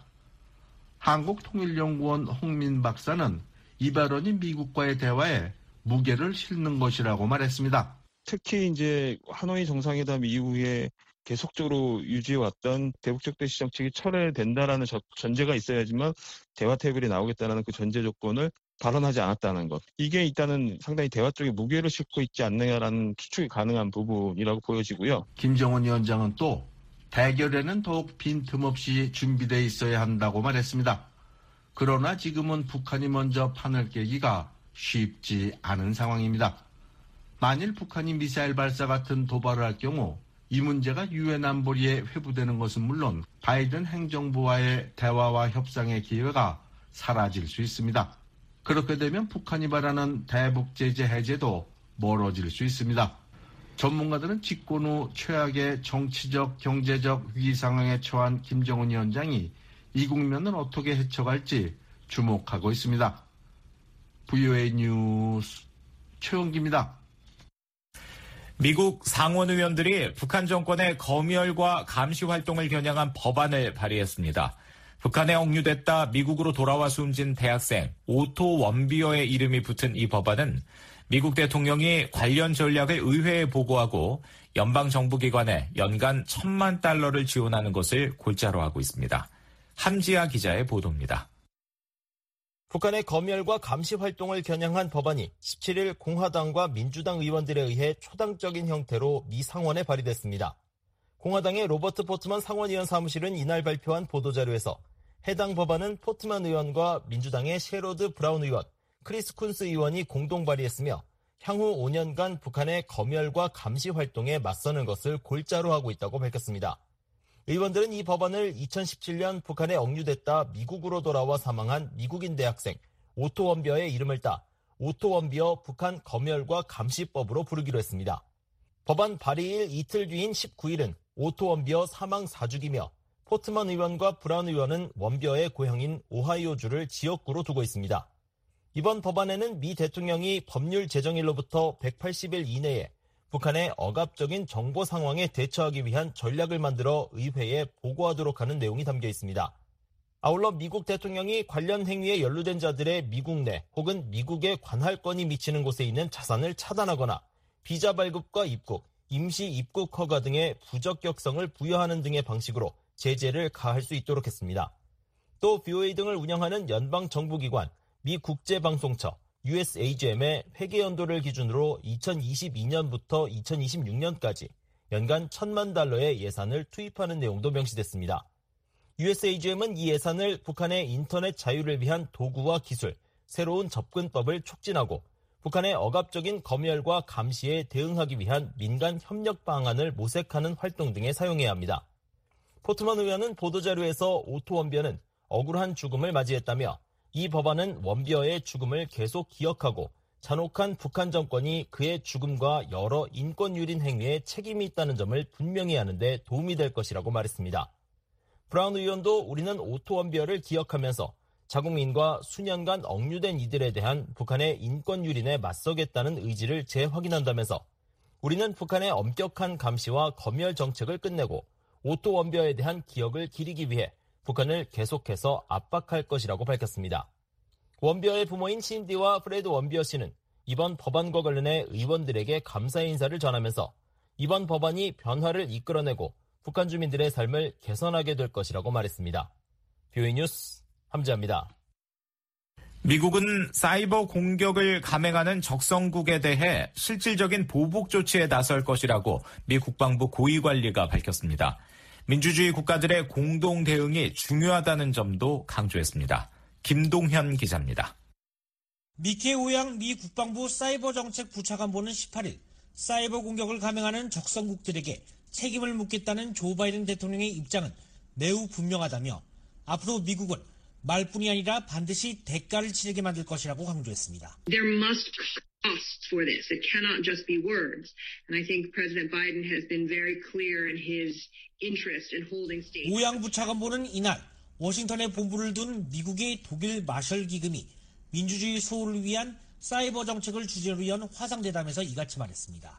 한국통일연구원 홍민 박사는 이 발언이 미국과의 대화에 무게를 실는 것이라고 말했습니다. 특히 이제 하노이 정상회담 이후에 계속적으로 유지해왔던 대북적대시 정책이 철회된다라는 전제가 있어야지만 대화 테이블이 나오겠다는 그 전제 조건을 발언하지 않았다는 것. 이게 일단은 상당히 대화 쪽에 무게를 싣고 있지 않느냐라는 추측이 가능한 부분이라고 보여지고요. 김정은 위원장은 또 대결에는 더욱 빈틈없이 준비되어 있어야 한다고 말했습니다. 그러나 지금은 북한이 먼저 판을 깨기가 쉽지 않은 상황입니다. 만일 북한이 미사일 발사 같은 도발을 할 경우 이 문제가 유엔 안보리에 회부되는 것은 물론 바이든 행정부와의 대화와 협상의 기회가 사라질 수 있습니다. 그렇게 되면 북한이 바라는 대북 제재 해제도 멀어질 수 있습니다. 전문가들은 집권 후 최악의 정치적, 경제적 위기 상황에 처한 김정은 위원장이 이 국면을 어떻게 헤쳐갈지 주목하고 있습니다. VOA 뉴스 최영기입니다. 미국 상원 의원들이 북한 정권의 검열과 감시 활동을 겨냥한 법안을 발의했습니다. 북한에 억류됐다 미국으로 돌아와 숨진 대학생 오토 원비어의 이름이 붙은 이 법안은 미국 대통령이 관련 전략을 의회에 보고하고 연방정부기관에 연간 $1,000만 지원하는 것을 골자로 하고 있습니다. 함지아 기자의 보도입니다. 북한의 검열과 감시 활동을 겨냥한 법안이 17일 공화당과 민주당 의원들에 의해 초당적인 형태로 미 상원에 발의됐습니다. 공화당의 로버트 포트만 상원의원 사무실은 이날 발표한 보도자료에서 해당 법안은 포트만 의원과 민주당의 셰로드 브라운 의원, 크리스 쿤스 의원이 공동 발의했으며 향후 5년간 북한의 검열과 감시 활동에 맞서는 것을 골자로 하고 있다고 밝혔습니다. 의원들은 이 법안을 2017년 북한에 억류됐다 미국으로 돌아와 사망한 미국인 대학생 오토 원비어의 이름을 따 오토 원비어 북한 검열과 감시법으로 부르기로 했습니다. 법안 발의일 이틀 뒤인 19일은 오토 원비어 사망 4주기며 포트만 의원과 브라운 의원은 원비어의 고향인 오하이오주를 지역구로 두고 있습니다. 이번 법안에는 미 대통령이 법률 제정일로부터 180일 이내에 북한의 억압적인 정보 상황에 대처하기 위한 전략을 만들어 의회에 보고하도록 하는 내용이 담겨 있습니다. 아울러 미국 대통령이 관련 행위에 연루된 자들의 미국 내 혹은 미국의 관할권이 미치는 곳에 있는 자산을 차단하거나 비자 발급과 입국, 임시 입국 허가 등의 부적격성을 부여하는 등의 방식으로 제재를 가할 수 있도록 했습니다. 또 BOA 등을 운영하는 연방정부기관, 미 국제방송처, USAGM의 회계 연도를 기준으로 2022년부터 2026년까지 연간 $1,000만 예산을 투입하는 내용도 명시됐습니다. USAGM은 이 예산을 북한의 인터넷 자유를 위한 도구와 기술, 새로운 접근법을 촉진하고 북한의 억압적인 검열과 감시에 대응하기 위한 민간 협력 방안을 모색하는 활동 등에 사용해야 합니다. 포트만 의원은 보도자료에서 오토 원비어는 억울한 죽음을 맞이했다며 이 법안은 원비어의 죽음을 계속 기억하고 잔혹한 북한 정권이 그의 죽음과 여러 인권유린 행위에 책임이 있다는 점을 분명히 하는 데 도움이 될 것이라고 말했습니다. 브라운 의원도 우리는 오토 원비어를 기억하면서 자국민과 수년간 억류된 이들에 대한 북한의 인권유린에 맞서겠다는 의지를 재확인한다면서 우리는 북한의 엄격한 감시와 검열 정책을 끝내고 오토 원비어에 대한 기억을 기리기 위해 북한을 계속해서 압박할 것이라고 밝혔습니다. 원비어의 부모인 신디와 프레드 원비어 씨는 이번 법안과 관련해 의원들에게 감사의 인사를 전하면서 이번 법안이 변화를 이끌어내고 북한 주민들의 삶을 개선하게 될 것이라고 말했습니다. BOA 뉴스 함지아입니다. 미국은 사이버 공격을 감행하는 적성국에 대해 실질적인 보복 조치에 나설 것이라고 미 국방부 고위관리가 밝혔습니다. 민주주의 국가들의 공동 대응이 중요하다는 점도 강조했습니다. 김동현 기자입니다. 미케 오양 미 국방부 사이버 정책 부차관보는 18일 사이버 공격을 감행하는 적성국들에게 책임을 묻겠다는 조 바이든 대통령의 입장은 매우 분명하다며 앞으로 미국은 말뿐이 아니라 반드시 대가를 치르게 만들 것이라고 강조했습니다. There must costs for this. It cannot just be words. And I think President Biden has been very clear in his interest in holding state. 오양 부차관보는 이날 워싱턴에 본부를 둔 미국의 독일 마셜 기금이 민주주의 수호를 위한 사이버 정책을 주제로 연 화상대담에서 이같이 말했습니다.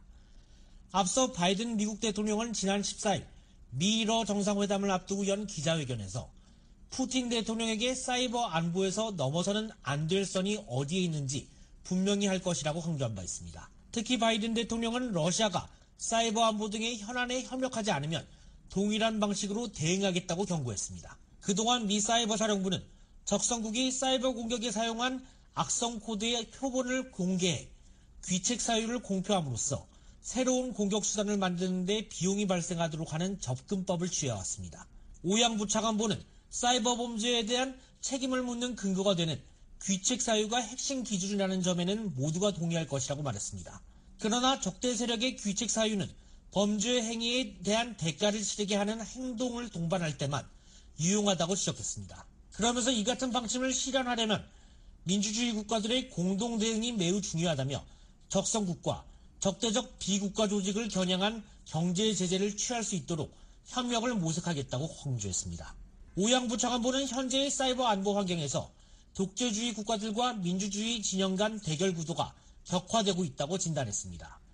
앞서 바이든 미국 대통령은 지난 14일 미러 정상회담을 앞두고 연 기자회견에서 푸틴 대통령에게 사이버 안보에서 넘어서는 안 될 선이 어디에 있는지 분명히 할 것이라고 강조한 바 있습니다. 특히 바이든 대통령은 러시아가 사이버 안보 등의 현안에 협력하지 않으면 동일한 방식으로 대응하겠다고 경고했습니다. 그동안 미 사이버 사령부는 적성국이 사이버 공격에 사용한 악성 코드의 표본을 공개해 귀책 사유를 공표함으로써 새로운 공격 수단을 만드는 데 비용이 발생하도록 하는 접근법을 취해왔습니다. 오양 부차관보는 사이버 범죄에 대한 책임을 묻는 근거가 되는 귀책 사유가 핵심 기준이라는 점에는 모두가 동의할 것이라고 말했습니다. 그러나 적대 세력의 귀책 사유는 범죄 행위에 대한 대가를 치르게 하는 행동을 동반할 때만 유용하다고 지적했습니다. 그러면서 이 같은 방침을 실현하려면 민주주의 국가들의 공동 대응이 매우 중요하다며 적성국과 적대적 비국가 조직을 겨냥한 경제 제재를 취할 수 있도록 협력을 모색하겠다고 강조했습니다. 오양 부차관보는 현재의 사이버 안보 환경에서 독재주의 국가들과 민주주의 진영 간 대결 구도가 격화되고 있다고 진단했습니다.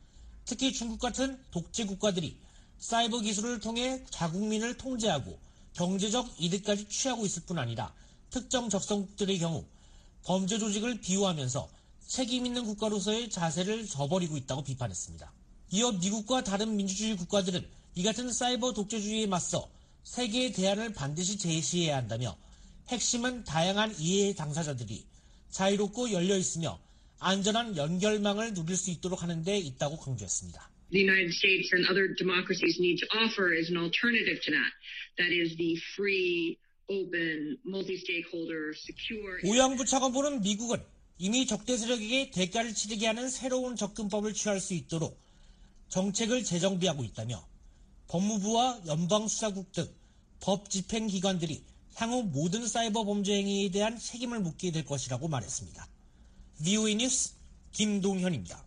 특히 중국 같은 독재 국가들이 사이버 기술을 통해 자국민을 통제하고 경제적 이득까지 취하고 있을 뿐 아니라 특정 적성국들의 경우 범죄 조직을 비호하면서 책임 있는 국가로서의 자세를 저버리고 있다고 비판했습니다. 이어 미국과 다른 민주주의 국가들은 이 같은 사이버 독재주의에 맞서 세계의 대안을 반드시 제시해야 한다며 핵심은 다양한 이해의 당사자들이 자유롭고 열려있으며 안전한 연결망을 누릴 수 있도록 하는 데 있다고 강조했습니다. The United States and other democracies need to offer is an alternative to that. That is the free, open, multi-stakeholder, secure. 오영부 차관보는 미국은 이미 적대 세력에게 대가를 치르게 하는 새로운 접근법을 취할 수 있도록 정책을 재정비하고 있다며 법무부와 연방수사국 등 법 집행기관들이 향후 모든 사이버 범죄 행위에 대한 책임을 묻게 될 것이라고 말했습니다. VOA 뉴스 김동현입니다.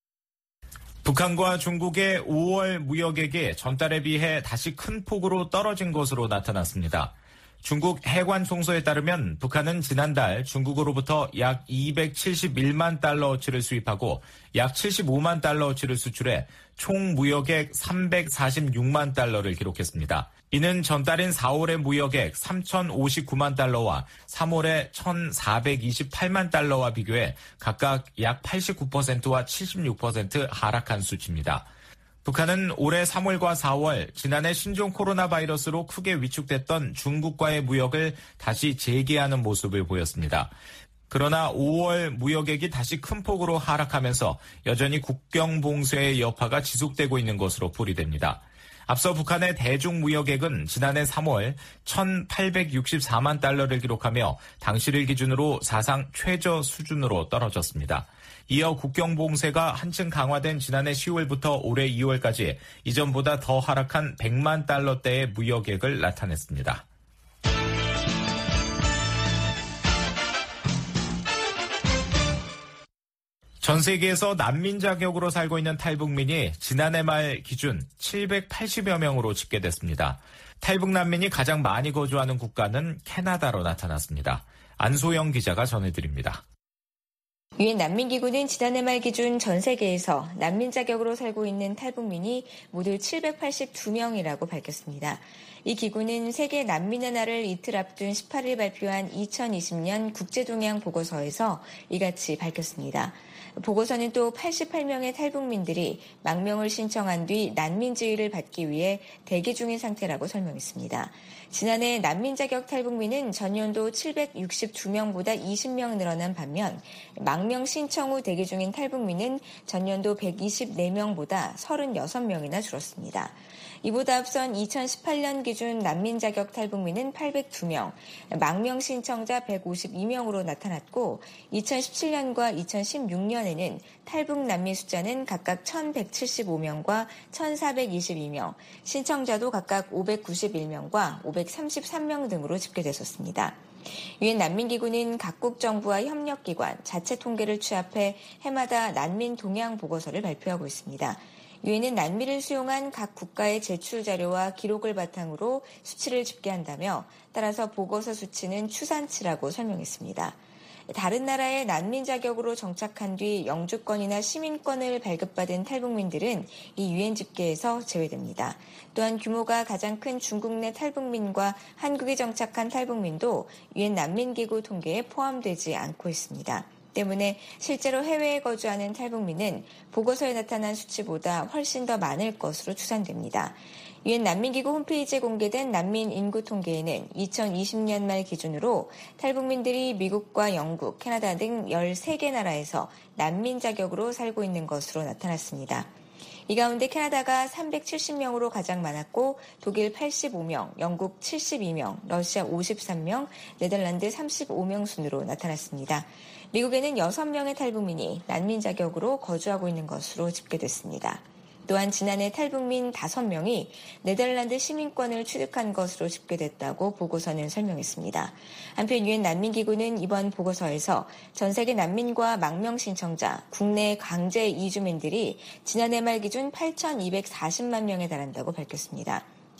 북한과 중국의 5월 무역액이 전달에 비해 다시 큰 폭으로 떨어진 것으로 나타났습니다. 중국 해관 총서에 따르면 북한은 지난달 중국으로부터 약 271만 달러어치를 수입하고 약 75만 달러어치를 수출해 총 무역액 346만 달러를 기록했습니다. 이는 전달인 4월의 무역액 3,059만 달러와 3월의 1,428만 달러와 비교해 각각 약 89%와 76% 하락한 수치입니다. 북한은 올해 3월과 4월 지난해 신종 코로나 바이러스로 크게 위축됐던 중국과의 무역을 다시 재개하는 모습을 보였습니다. 그러나 5월 무역액이 다시 큰 폭으로 하락하면서 여전히 국경 봉쇄의 여파가 지속되고 있는 것으로 풀이됩니다. 앞서 북한의 대중 무역액은 지난해 3월 1,864만 달러를 기록하며 당시를 기준으로 사상 최저 수준으로 떨어졌습니다. 이어 국경 봉쇄가 한층 강화된 지난해 10월부터 올해 2월까지 이전보다 더 하락한 100만 달러대의 무역액을 나타냈습니다. 전 세계에서 난민 자격으로 살고 있는 탈북민이 지난해 말 기준 780여 명으로 집계됐습니다. 탈북 난민이 가장 많이 거주하는 국가는 캐나다로 나타났습니다. 안소영 기자가 전해드립니다. 유엔 난민기구는 지난해 말 기준 전 세계에서 난민 자격으로 살고 있는 탈북민이 모두 782명이라고 밝혔습니다. 이 기구는 세계 난민의 날을 이틀 앞둔 18일 발표한 2020년 국제동향 보고서에서 이같이 밝혔습니다. 보고서는 또 88명의 탈북민들이 망명을 신청한 뒤 난민 지위를 받기 위해 대기 중인 상태라고 설명했습니다. 지난해 난민 자격 탈북민은 전년도 762명보다 20명 늘어난 반면 망명 신청 후 대기 중인 탈북민은 전년도 124명보다 36명이나 줄었습니다. 이보다 앞선 2018년 기준 난민 자격 탈북민은 802명, 망명 신청자 152명으로 나타났고 2017년과 2016년에는 탈북 난민 숫자는 각각 1,175명과 1,422명, 신청자도 각각 591명과 533명 등으로 집계됐었습니다. 유엔 난민기구는 각국 정부와 협력기관, 자체 통계를 취합해 해마다 난민 동향 보고서를 발표하고 있습니다. 유엔은 난민을 수용한 각 국가의 제출 자료와 기록을 바탕으로 수치를 집계한다며 따라서 보고서 수치는 추산치라고 설명했습니다. 다른 나라의 난민 자격으로 정착한 뒤 영주권이나 시민권을 발급받은 탈북민들은 이 유엔 집계에서 제외됩니다. 또한 규모가 가장 큰 중국 내 탈북민과 한국에 정착한 탈북민도 유엔 난민기구 통계에 포함되지 않고 있습니다. 때문에 실제로 해외에 거주하는 탈북민은 보고서에 나타난 수치보다 훨씬 더 많을 것으로 추산됩니다. 유엔 난민기구 홈페이지에 공개된 난민 인구 통계에는 2020년 말 기준으로 탈북민들이 미국과 영국, 캐나다 등 13개 나라에서 난민 자격으로 살고 있는 것으로 나타났습니다. 이 가운데 캐나다가 370명으로 가장 많았고 독일 85명, 영국 72명, 러시아 53명, 네덜란드 35명 순으로 나타났습니다. 미국에는 6명의 탈북민이 난민 자격으로 거주하고 있는 것으로 집계됐습니다. 또한 지난해 탈북민 5명이 네덜란드 시민권을 취득한 것으로 집계됐다고 보고서는 설명했습니다. 한편 유엔 난민기구는 이번 보고서에서 전 세계 난민과 망명 신청자, 국내 강제 이주민들이 지난해 말 기준 8,240만 명에 달한다고 밝혔습니다.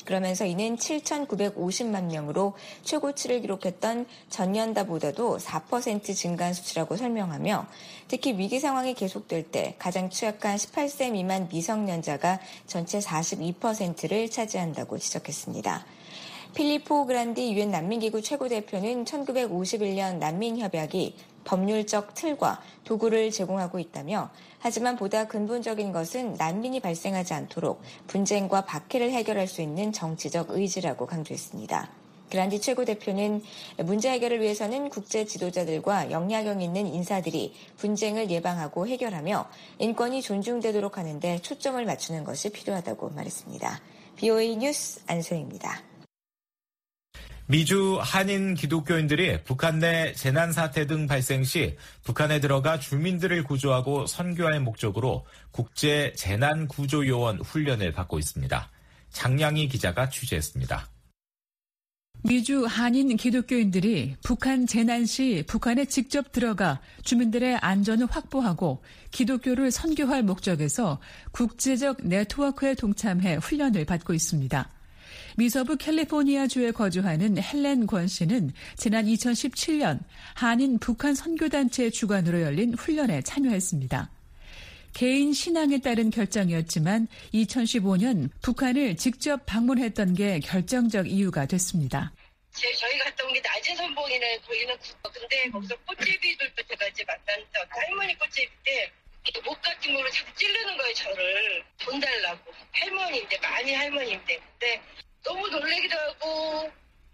그러면서 이는 7,950만 명으로 최고치를 기록했던 전년도보다도 4% 증가한 수치라고 설명하며 특히 위기 상황이 계속될 때 가장 취약한 18세 미만 미성년자가 전체 42%를 차지한다고 지적했습니다. 필리포 그란디 유엔 난민기구 최고대표는 1951년 난민협약이 법률적 틀과 도구를 제공하고 있다며 하지만 보다 근본적인 것은 난민이 발생하지 않도록 분쟁과 박해를 해결할 수 있는 정치적 의지라고 강조했습니다. 그란디 최고대표는 문제 해결을 위해서는 국제 지도자들과 영향력 있는 인사들이 분쟁을 예방하고 해결하며 인권이 존중되도록 하는 데 초점을 맞추는 것이 필요하다고 말했습니다. BOA 뉴스 안소희입니다. 미주 한인 기독교인들이 북한 내 재난사태 등 발생 시 북한에 들어가 주민들을 구조하고 선교할 목적으로 국제 재난구조요원 훈련을 받고 있습니다. 장량희 기자가 취재했습니다. 미주 한인 기독교인들이 북한 재난 시 북한에 직접 들어가 주민들의 안전을 확보하고 기독교를 선교할 목적에서 국제적 네트워크에 동참해 훈련을 받고 있습니다. 미서부 캘리포니아주에 거주하는 헬렌 권 씨는 지난 2017년 한인 북한 선교단체 주관으로 열린 훈련에 참여했습니다. 개인 신앙에 따른 결정이었지만 2015년 북한을 직접 방문했던 게 결정적 이유가 됐습니다. 저희 갔다 온 게 낮은 선봉이네 보이는 근데 거기서 꽃제비들도 제가 이제 만났는데 할머니 꽃제비인데 목 같은 걸로 자꾸 찌르는 거예요, 저를. 돈 달라고. 할머니인데, 많이 할머니인데. 근데 너무 놀래기도 하고,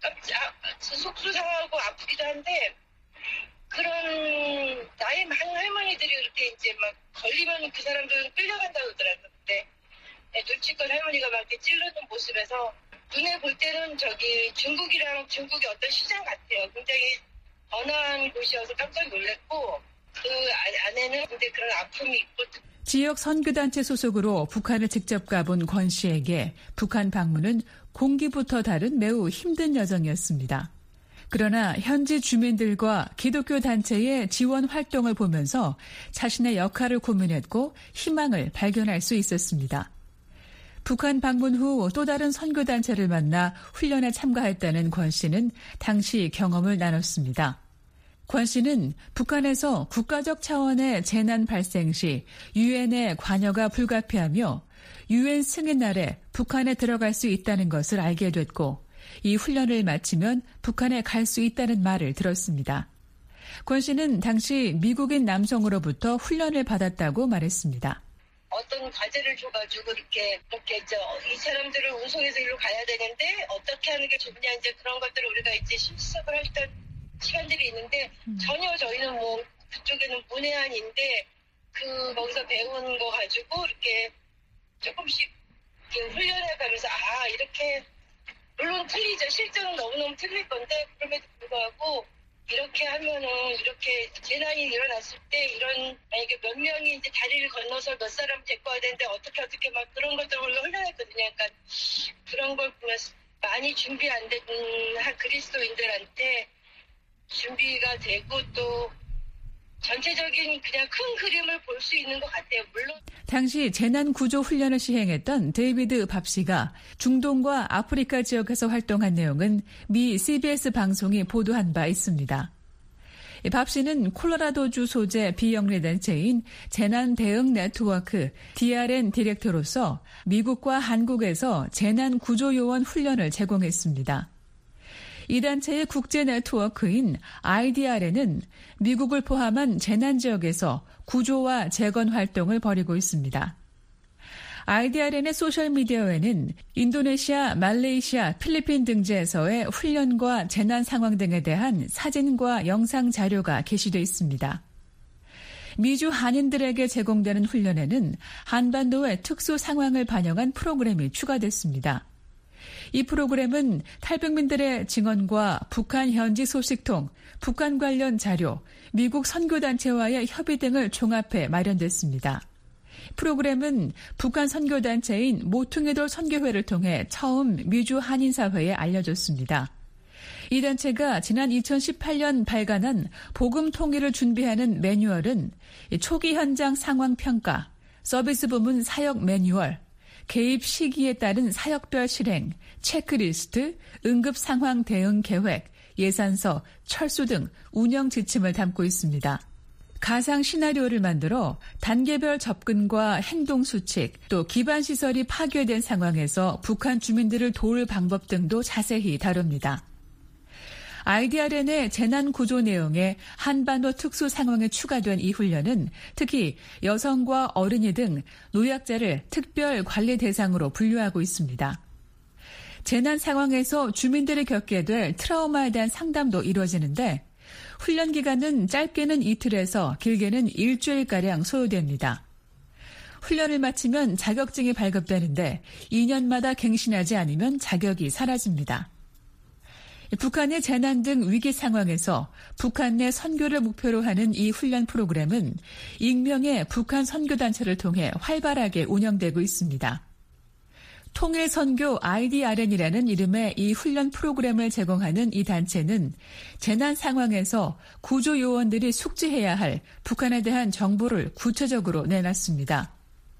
속도 상하고 아프기도 한데, 그런 나이 많은 할머니들이 그렇게 이제 막 걸리면 그 사람들은 끌려간다고 그러더라고요. 근데 눈치껏 할머니가 막 이렇게 찌르는 모습에서 눈에 볼 때는 중국이 어떤 시장 같아요. 굉장히 번화한 곳이어서 깜짝 놀랐고, 그 안에는 근데 그런 아픔이 있고. 지역 선교단체 소속으로 북한을 직접 가본 권 씨에게 북한 방문은 공기부터 다른 매우 힘든 여정이었습니다. 그러나 현지 주민들과 기독교 단체의 지원 활동을 보면서 자신의 역할을 고민했고 희망을 발견할 수 있었습니다. 북한 방문 후 또 다른 선교단체를 만나 훈련에 참가했다는 권 씨는 당시 경험을 나눴습니다. 권 씨는 북한에서 국가적 차원의 재난 발생 시 유엔의 관여가 불가피하며 유엔 승인 아래 북한에 들어갈 수 있다는 것을 알게 됐고 이 훈련을 마치면 북한에 갈 수 있다는 말을 들었습니다. 권 씨는 당시 미국인 남성으로부터 훈련을 받았다고 말했습니다. 어떤 과제를 줘가지고 이렇게 이 사람들을 운송해서 일로 가야 되는데 어떻게 하는 게 좋냐 이제 그런 것들을 우리가 이제 실습을 했던 시간들이 있는데 전혀 저희는 뭐 그쪽에는 문외한인데 거기서 배운 거 가지고 이렇게 조금씩 이렇게 훈련해 가면서 이렇게 물론 틀리죠. 실제는 너무너무 틀릴 건데 그럼에도 불구하고 이렇게 하면은 이렇게 재난이 일어났을 때 이런 만약에 몇 명이 이제 다리를 건너서 몇 사람 데리고 와야 되는데 어떻게 막 그런 것들을 우리가 훈련했거든요. 그러니까 그런 걸 보면서 많이 준비 안 된 그리스도인들한테 준비가 되고 또 전체적인 그냥 큰 그림을 볼 수 있는 것 같아요. 물론 당시 재난 구조 훈련을 시행했던 데이비드 밥 씨가 중동과 아프리카 지역에서 활동한 내용은 미 CBS 방송이 보도한 바 있습니다. 밥 씨는 콜로라도주 소재 비영리 단체인 재난 대응 네트워크 DRN 디렉터로서 미국과 한국에서 재난 구조 요원 훈련을 제공했습니다. 이 단체의 국제 네트워크인 IDRN은 미국을 포함한 재난 지역에서 구조와 재건 활동을 벌이고 있습니다. IDRN의 소셜미디어에는 인도네시아, 말레이시아, 필리핀 등지에서의 훈련과 재난 상황 등에 대한 사진과 영상 자료가 게시되어 있습니다. 미주 한인들에게 제공되는 훈련에는 한반도의 특수 상황을 반영한 프로그램이 추가됐습니다. 이 프로그램은 탈북민들의 증언과 북한 현지 소식통, 북한 관련 자료, 미국 선교단체와의 협의 등을 종합해 마련됐습니다. 프로그램은 북한 선교단체인 모퉁이돌 선교회를 통해 처음 미주 한인사회에 알려졌습니다. 이 단체가 지난 2018년 발간한 복음 통일을 준비하는 매뉴얼은 초기 현장 상황 평가, 서비스 부문 사역 매뉴얼, 개입 시기에 따른 사역별 실행, 체크리스트, 응급 상황 대응 계획, 예산서, 철수 등 운영 지침을 담고 있습니다. 가상 시나리오를 만들어 단계별 접근과 행동 수칙, 또 기반 시설이 파괴된 상황에서 북한 주민들을 도울 방법 등도 자세히 다룹니다. IDRN의 재난 구조 내용에 한반도 특수 상황에 추가된 이 훈련은 특히 여성과 어린이 등 노약자를 특별 관리 대상으로 분류하고 있습니다. 재난 상황에서 주민들이 겪게 될 트라우마에 대한 상담도 이루어지는데 훈련 기간은 짧게는 이틀에서 길게는 일주일가량 소요됩니다. 훈련을 마치면 자격증이 발급되는데 2년마다 갱신하지 않으면 자격이 사라집니다. 북한의 재난 등 위기 상황에서 북한 내 선교를 목표로 하는 이 훈련 프로그램은 익명의 북한 선교단체를 통해 활발하게 운영되고 있습니다. 통일선교 IDRN이라는 이름의 이 훈련 프로그램을 제공하는 이 단체는 재난 상황에서 구조 요원들이 숙지해야 할 북한에 대한 정보를 구체적으로 내놨습니다.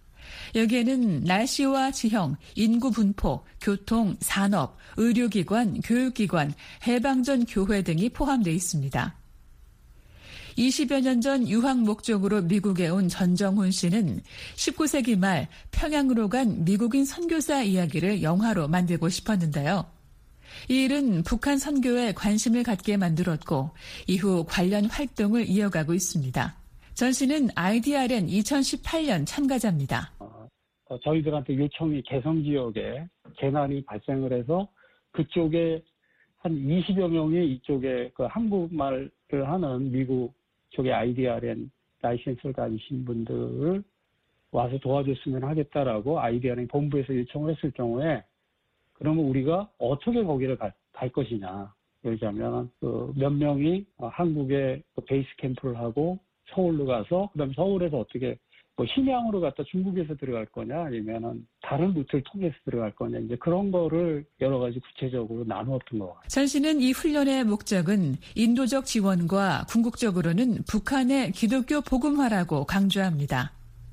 여기에는 날씨와 지형, 인구 분포, 교통, 산업, 의료기관, 교육기관, 해방전 교회 등이 포함되어 있습니다. 20여 년 전 유학 목적으로 미국에 온 전정훈 씨는 19세기 말 평양으로 간 미국인 선교사 이야기를 영화로 만들고 싶었는데요. 이 일은 북한 선교에 관심을 갖게 만들었고 이후 관련 활동을 이어가고 있습니다. 전 씨는 IDRN 2018년 참가자입니다. 저희들한테 요청이 개성 지역에 재난이 발생을 해서 그쪽에 한 20여 명이 이쪽에 그 한국말을 하는 미국 쪽에 IDRN 라이센스를 가지신 분들을 와서 도와줬으면 하겠다라고 IDRN 본부에서 요청을 했을 경우에 그러면 우리가 어떻게 거기를 갈 것이냐. 예를 들자면 몇 명이 한국에 베이스 캠프를 하고 서울로 가서 그다음에 서울에서 어떻게 심양으로 갔다 중국에서 들어갈 거냐 아니면은 다른 루트를 통해서 들어갈 거냐 이제 그런 거를 여러 가지 구체적으로 나누었던 것 같아요. 전 씨는 이 훈련의 목적은 인도적 지원과 궁극적으로는 북한의 기독교 복음화라고 강조합니다.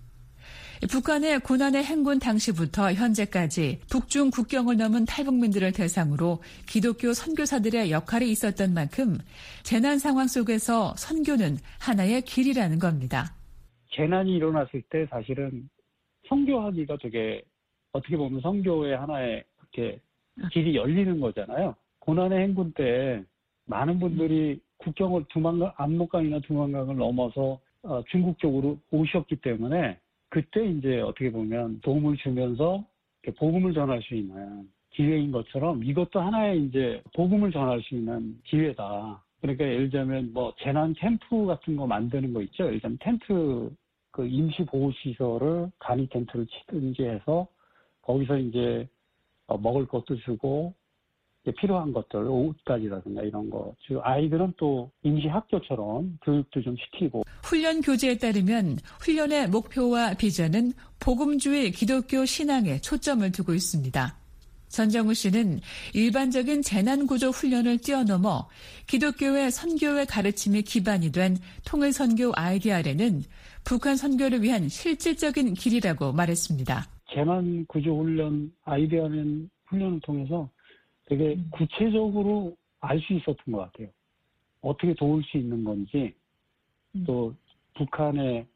북한의 고난의 행군 당시부터 현재까지 북중 국경을 넘은 탈북민들을 대상으로 기독교 선교사들의 역할이 있었던 만큼 재난 상황 속에서 선교는 하나의 길이라는 겁니다. 재난이 일어났을 때 사실은 선교하기가 되게 어떻게 보면 선교의 하나의 이렇게 길이 열리는 거잖아요. 고난의 행군 때 많은 분들이 국경을 압록강이나 두만강을 넘어서 중국 쪽으로 오셨기 때문에 그때 이제 어떻게 보면 도움을 주면서 복음을 전할 수 있는 기회인 것처럼 이것도 하나의 이제 복음을 전할 수 있는 기회다. 그러니까 예를 들자면 재난 캠프 같은 거 만드는 거 있죠. 예를 들자면 텐트 그 임시 보호 시설을 간이 텐트를 치든지 해서 거기서 이제 먹을 것도 주고 필요한 것들 옷가지라든가 이런 거 주고 아이들은 또 임시 학교처럼 교육도 좀 시키고 훈련 교재에 따르면 훈련의 목표와 비전은 복음주의 기독교 신앙에 초점을 두고 있습니다. 전정우 씨는 일반적인 재난구조 훈련을 뛰어넘어 기독교의 선교의 가르침이 기반이 된 통일선교 IDRN은 북한 선교를 위한 실질적인 길이라고 말했습니다. 재난구조훈련 IDRN 훈련을 통해서 되게 구체적으로 알 수 있었던 것 같아요. 어떻게 도울 수 있는 건지 또 북한에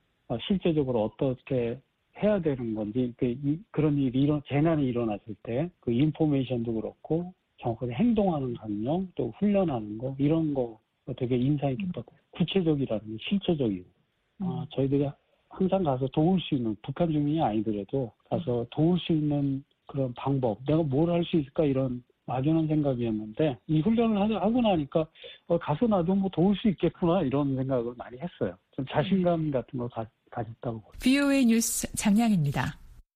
실제적으로 어떻게 해야 되는 건지 그런 일이 재난이 일어났을 때 그 인포메이션도 그렇고 정확하게 행동하는 강령 또 훈련하는 거 이런 거 되게 인상 깊었고 구체적이라는 게 실체적이고 저희들이 항상 가서 도울 수 있는 북한 주민이 아니더라도 가서 도울 수 있는 그런 방법 내가 뭘 할 수 있을까 이런 막연한 생각이었는데 이 훈련을 하고 나니까 가서 나도 도울 수 있겠구나 이런 생각을 많이 했어요. 좀 자신감 같은 걸 가졌다고. VOA 뉴스 장량입니다.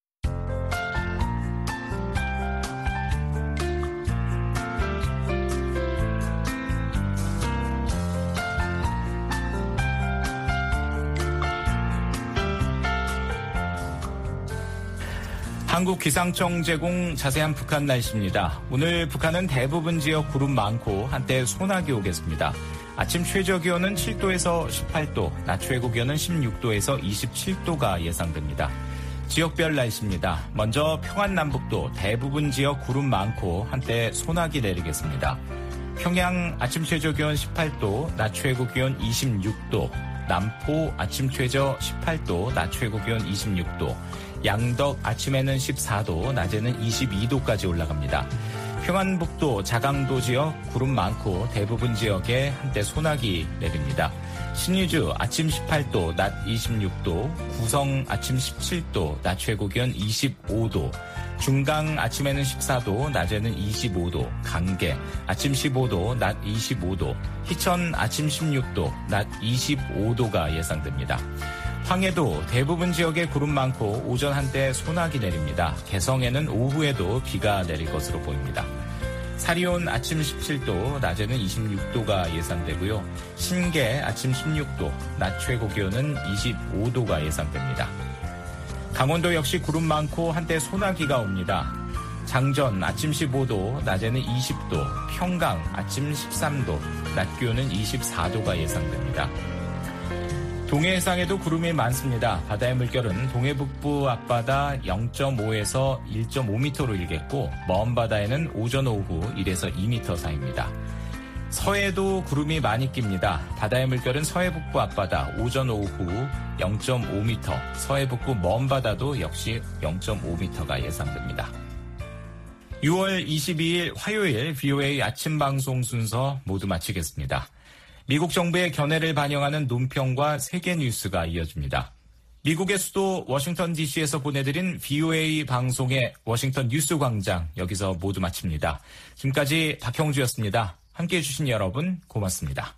한국기상청 제공 자세한 북한 날씨입니다. 오늘 북한은 대부분 지역 구름 많고 한때 소나기 오겠습니다. 아침 최저 기온은 7도에서 18도, 낮 최고 기온은 16도에서 27도가 예상됩니다. 지역별 날씨입니다. 먼저 평안남북도 대부분 지역 구름 많고 한때 소나기 내리겠습니다. 평양 아침 최저 기온 18도, 낮 최고 기온 26도, 남포 아침 최저 18도, 낮 최고 기온 26도, 양덕 아침에는 14도, 낮에는 22도까지 올라갑니다. 평안북도 자강도 지역 구름 많고 대부분 지역에 한때 소나기 내립니다. 신의주 아침 18도, 낮 26도, 구성 아침 17도, 낮 최고 기온 25도, 중강 아침에는 14도, 낮에는 25도, 강계 아침 15도, 낮 25도, 희천 아침 16도, 낮 25도가 예상됩니다. 황해도 대부분 지역에 구름 많고 오전 한때 소나기 내립니다. 개성에는 오후에도 비가 내릴 것으로 보입니다. 사리온 아침 17도, 낮에는 26도가 예상되고요. 신계 아침 16도, 낮 최고 기온은 25도가 예상됩니다. 강원도 역시 구름 많고 한때 소나기가 옵니다. 장전 아침 15도, 낮에는 20도, 평강 아침 13도, 낮 기온은 24도가 예상됩니다. 동해 해상에도 구름이 많습니다. 바다의 물결은 동해 북부 앞바다 0.5에서 1.5m로 일겠고 먼 바다에는 오전 오후 1에서 2m 사이입니다. 서해도 구름이 많이 낍니다. 바다의 물결은 서해 북부 앞바다 오전 오후 0.5m, 서해 북부 먼 바다도 역시 0.5m가 예상됩니다. 6월 22일 화요일 VOA 아침 방송 순서 모두 마치겠습니다. 미국 정부의 견해를 반영하는 논평과 세계 뉴스가 이어집니다. 미국의 수도 워싱턴 DC에서 보내드린 VOA 방송의 워싱턴 뉴스 광장 여기서 모두 마칩니다. 지금까지 박형주였습니다. 함께해 주신 여러분 고맙습니다.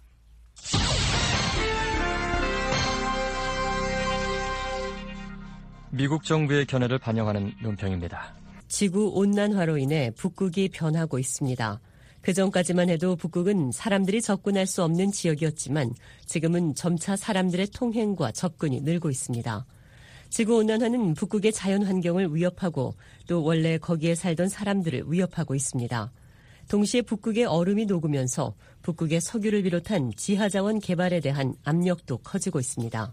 미국 정부의 견해를 반영하는 논평입니다. 지구온난화로 인해 북극이 변하고 있습니다. 그전까지만 해도 북극은 사람들이 접근할 수 없는 지역이었지만 지금은 점차 사람들의 통행과 접근이 늘고 있습니다. 지구온난화는 북극의 자연환경을 위협하고 또 원래 거기에 살던 사람들을 위협하고 있습니다. 동시에 북극의 얼음이 녹으면서 북극의 석유를 비롯한 지하자원 개발에 대한 압력도 커지고 있습니다.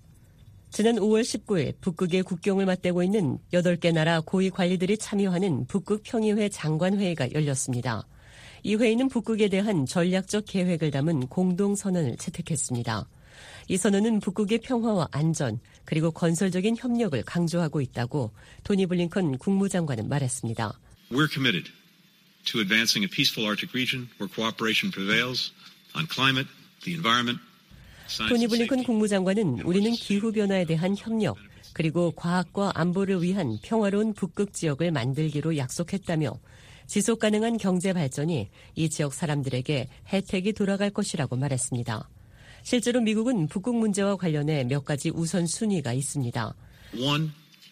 지난 5월 19일 북극의 국경을 맞대고 있는 8개 나라 고위 관리들이 참여하는 북극평의회 장관회의가 열렸습니다. 이 회의는 북극에 대한 전략적 계획을 담은 공동선언을 채택했습니다. 이 선언은 북극의 평화와 안전 그리고 건설적인 협력을 강조하고 있다고 토니 블링컨 국무장관은 말했습니다. We're committed to advancing a peaceful Arctic region where cooperation prevails on climate, the environment. 토니 블링컨 국무장관은 우리는 기후변화에 대한 협력 그리고 과학과 안보를 위한 평화로운 북극 지역을 만들기로 약속했다며 지속 가능한 경제 발전이 이 지역 사람들에게 혜택이 돌아갈 것이라고 말했습니다. 실제로 미국은 북극 문제와 관련해 몇 가지 우선순위가 있습니다. One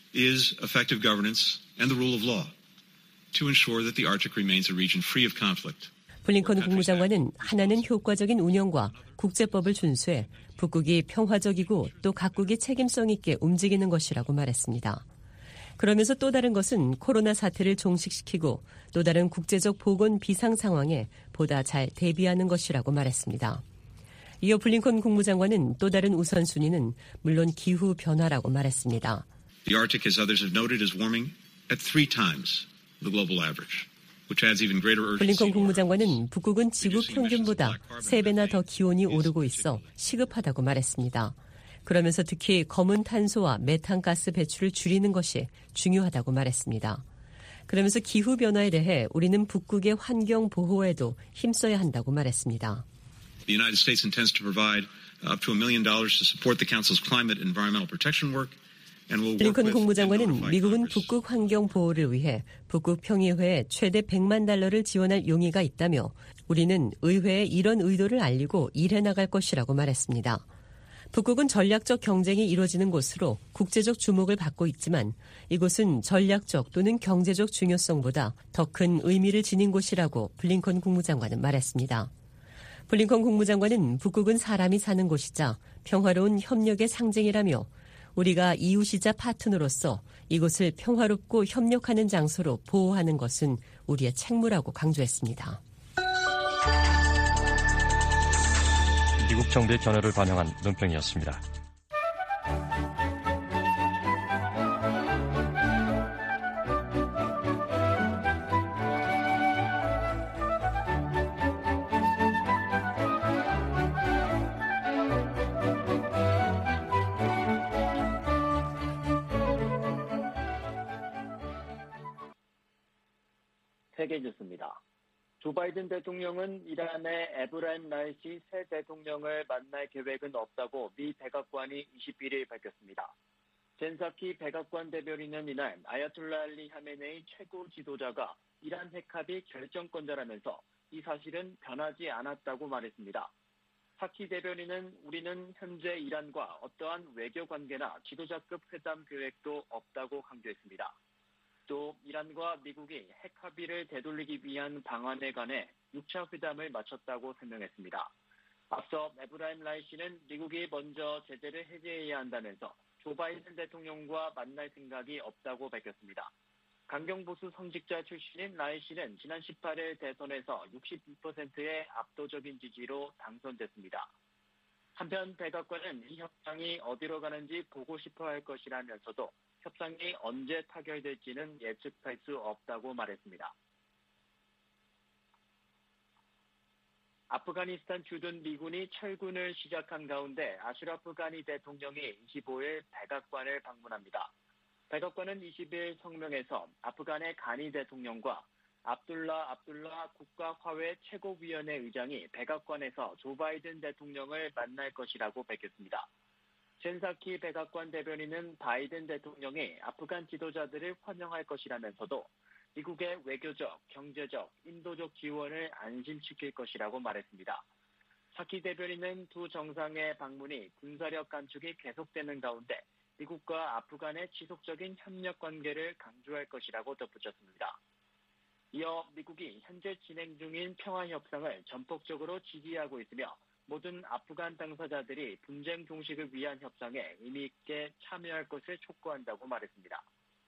is effective governance and the rule of law to ensure that the Arctic remains a region free of conflict. 블링컨 국무장관은 하나는 효과적인 운영과 국제법을 준수해 북극이 평화적이고 또 각국이 책임성 있게 움직이는 것이라고 말했습니다. 그러면서 또 다른 것은 코로나 사태를 종식시키고 또 다른 국제적 보건 비상 상황에 보다 잘 대비하는 것이라고 말했습니다. 이어 블링컨 국무장관은 또 다른 우선순위는 물론 기후 변화라고 말했습니다. The Arctic, as others have noted, is warming at 3 times the global average, which adds even greater urgency. 블링컨 국무장관은 북극은 지구 평균보다 3배나 더 기온이 오르고 있어 시급하다고 말했습니다. 그러면서 특히 검은 탄소와 메탄가스 배출을 줄이는 것이 중요하다고 말했습니다. 그러면서 기후변화에 대해 우리는 북극의 환경 보호에도 힘써야 한다고 말했습니다. The United States intends to provide up to $1 million to support the Council's climate and environmental protection work. 블링컨 국무장관은 미국은 북극 환경 보호를 위해 북극 평의회에 최대 $100만 지원할 용의가 있다며 우리는 의회에 이런 의도를 알리고 일해 나갈 것이라고 말했습니다. 북극은 전략적 경쟁이 이루어지는 곳으로 국제적 주목을 받고 있지만 이곳은 전략적 또는 경제적 중요성보다 더 큰 의미를 지닌 곳이라고 블링컨 국무장관은 말했습니다. 블링컨 국무장관은 북극은 사람이 사는 곳이자 평화로운 협력의 상징이라며 우리가 이웃이자 파트너로서 이곳을 평화롭고 협력하는 장소로 보호하는 것은 우리의 책무라고 강조했습니다. 미국 정부의 견해를 반영한 논평이었습니다. 3개 뉴스입니다. 조 바이든 대통령은 이란의 에브라임 라이시 새 대통령을 만날 계획은 없다고 미 백악관이 21일 밝혔습니다. 젠사키 백악관 대변인은 이날 아야톨라 알리 하메네이 최고 지도자가 이란 핵합의 결정권자라면서 이 사실은 변하지 않았다고 말했습니다. 사키 대변인은 우리는 현재 이란과 어떠한 외교 관계나 지도자급 회담 계획도 없다고 강조했습니다. 또 이란과 미국이 핵 합의를 되돌리기 위한 방안에 관해 6차 회담을 마쳤다고 설명했습니다. 앞서 에브라임 라이시는 미국이 먼저 제재를 해제해야 한다면서 조 바이든 대통령과 만날 생각이 없다고 밝혔습니다. 강경보수 성직자 출신인 라이시는 지난 18일 대선에서 62%의 압도적인 지지로 당선됐습니다. 한편 백악관은 이 협상이 어디로 가는지 보고 싶어 할 것이라면서도 협상이 언제 타결될지는 예측할 수 없다고 말했습니다. 아프가니스탄 주둔 미군이 철군을 시작한 가운데 아슈라프 가니 대통령이 25일 백악관을 방문합니다. 백악관은 20일 성명에서 아프간의 가니 대통령과 압둘라 국가화훼 최고위원회 의장이 백악관에서 조 바이든 대통령을 만날 것이라고 밝혔습니다. 젠사키 백악관 대변인은 바이든 대통령이 아프간 지도자들을 환영할 것이라면서도 미국의 외교적, 경제적, 인도적 지원을 안심시킬 것이라고 말했습니다. 사키 대변인은 두 정상의 방문이 군사력 감축이 계속되는 가운데 미국과 아프간의 지속적인 협력 관계를 강조할 것이라고 덧붙였습니다. 이어 미국이 현재 진행 중인 평화협상을 전폭적으로 지지하고 있으며 모든 아프간 당사자들이 분쟁 종식을 위한 협상에 의미 있게 참여할 것을 촉구한다고 말했습니다.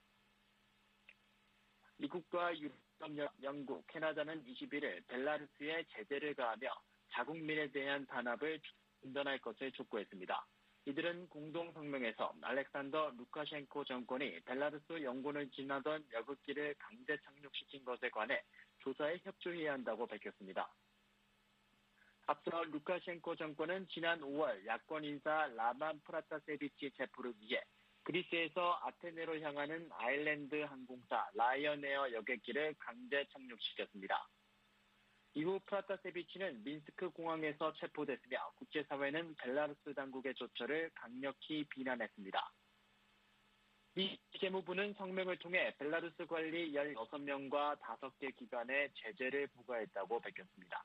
미국과 유럽연합, 영국, 캐나다는 21일 벨라루스에 제재를 가하며 자국민에 대한 단합을 중단할 것을 촉구했습니다. 이들은 공동성명에서 알렉산더 루카셴코 정권이 벨라루스 영군을 지나던 여객기를 강제 착륙시킨 것에 관해 조사에 협조해야 한다고 밝혔습니다. 앞서 루카셴코 정권은 지난 5월 야권 인사 라만 프라타세비치 체포를 위해 그리스에서 아테네로 향하는 아일랜드 항공사 라이언에어 여객기를 강제 착륙시켰습니다. 이후 프라타세비치는 민스크 공항에서 체포됐으며 국제사회는 벨라루스 당국의 조처를 강력히 비난했습니다. 미 재무부는 성명을 통해 벨라루스 관리 16명과 5개 기관에 제재를 부과했다고 밝혔습니다.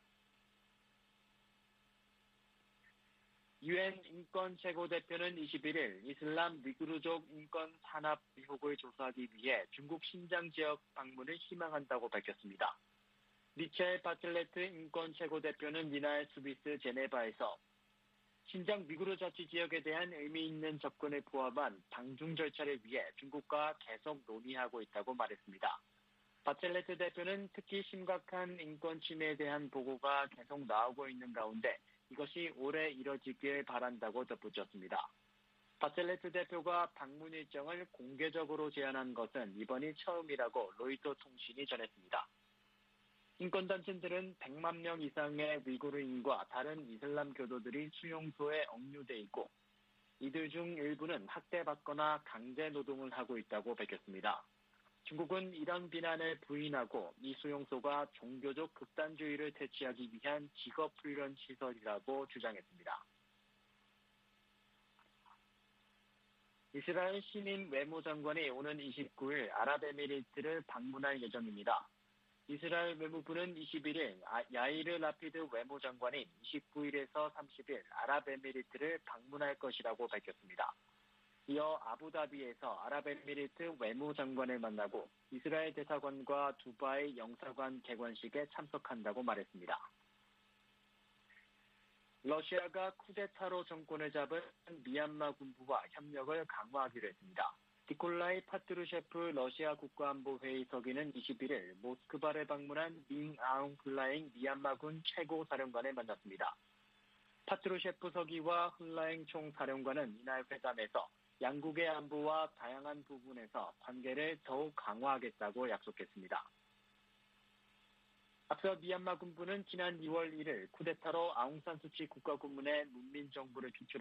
유엔 인권 최고대표는 21일 이슬람 위구르족 인권 산업 의혹을 조사하기 위해 중국 신장 지역 방문을 희망한다고 밝혔습니다. 미첼 바틀레트 인권 최고대표는 이날 스위스 제네바에서 신장 위구르 자치 지역에 대한 의미 있는 접근을 포함한 방중 절차를 위해 중국과 계속 논의하고 있다고 말했습니다. 바첼레트 대표는 특히 심각한 인권 침해에 대한 보고가 계속 나오고 있는 가운데 이것이 올해 이뤄지길 바란다고 덧붙였습니다. 바첼레트 대표가 방문 일정을 공개적으로 제안한 것은 이번이 처음이라고 로이터 통신이 전했습니다. 인권단체들은 100만 명 이상의 위구르인과 다른 이슬람 교도들이 수용소에 억류돼 있고 이들 중 일부는 학대받거나 강제 노동을 하고 있다고 밝혔습니다. 중국은 이런 비난을 부인하고 이 수용소가 종교적 극단주의를 퇴치하기 위한 직업훈련 시설이라고 주장했습니다. 이스라엘 신임 외무장관이 오는 29일 아랍에미리트를 방문할 예정입니다. 이스라엘 외무부는 21일 야이르 라피드 외무장관이 29일에서 30일 아랍에미리트를 방문할 것이라고 밝혔습니다. 이어 아부다비에서 아랍에미리트 외무장관을 만나고 이스라엘 대사관과 두바이 영사관 개관식에 참석한다고 말했습니다. 러시아가 쿠데타로 정권을 잡은 미얀마 군부와 협력을 강화하기로 했습니다. 니콜라이 파트루셰프 러시아 국가안보회의 서기는 21일 모스크바를 방문한 민 아웅 흘라잉 미얀마군 최고사령관을 만났습니다. 파트루셰프 서기와 흘라잉 총사령관은 이날 회담에서 양국의 안보와 다양한 부분에서 관계를 더욱 강화하겠다고 약속했습니다. 앞서 미얀마 군부는 지난 2월 1일 쿠데타로 아웅산 수치 국가고문의 문민정부를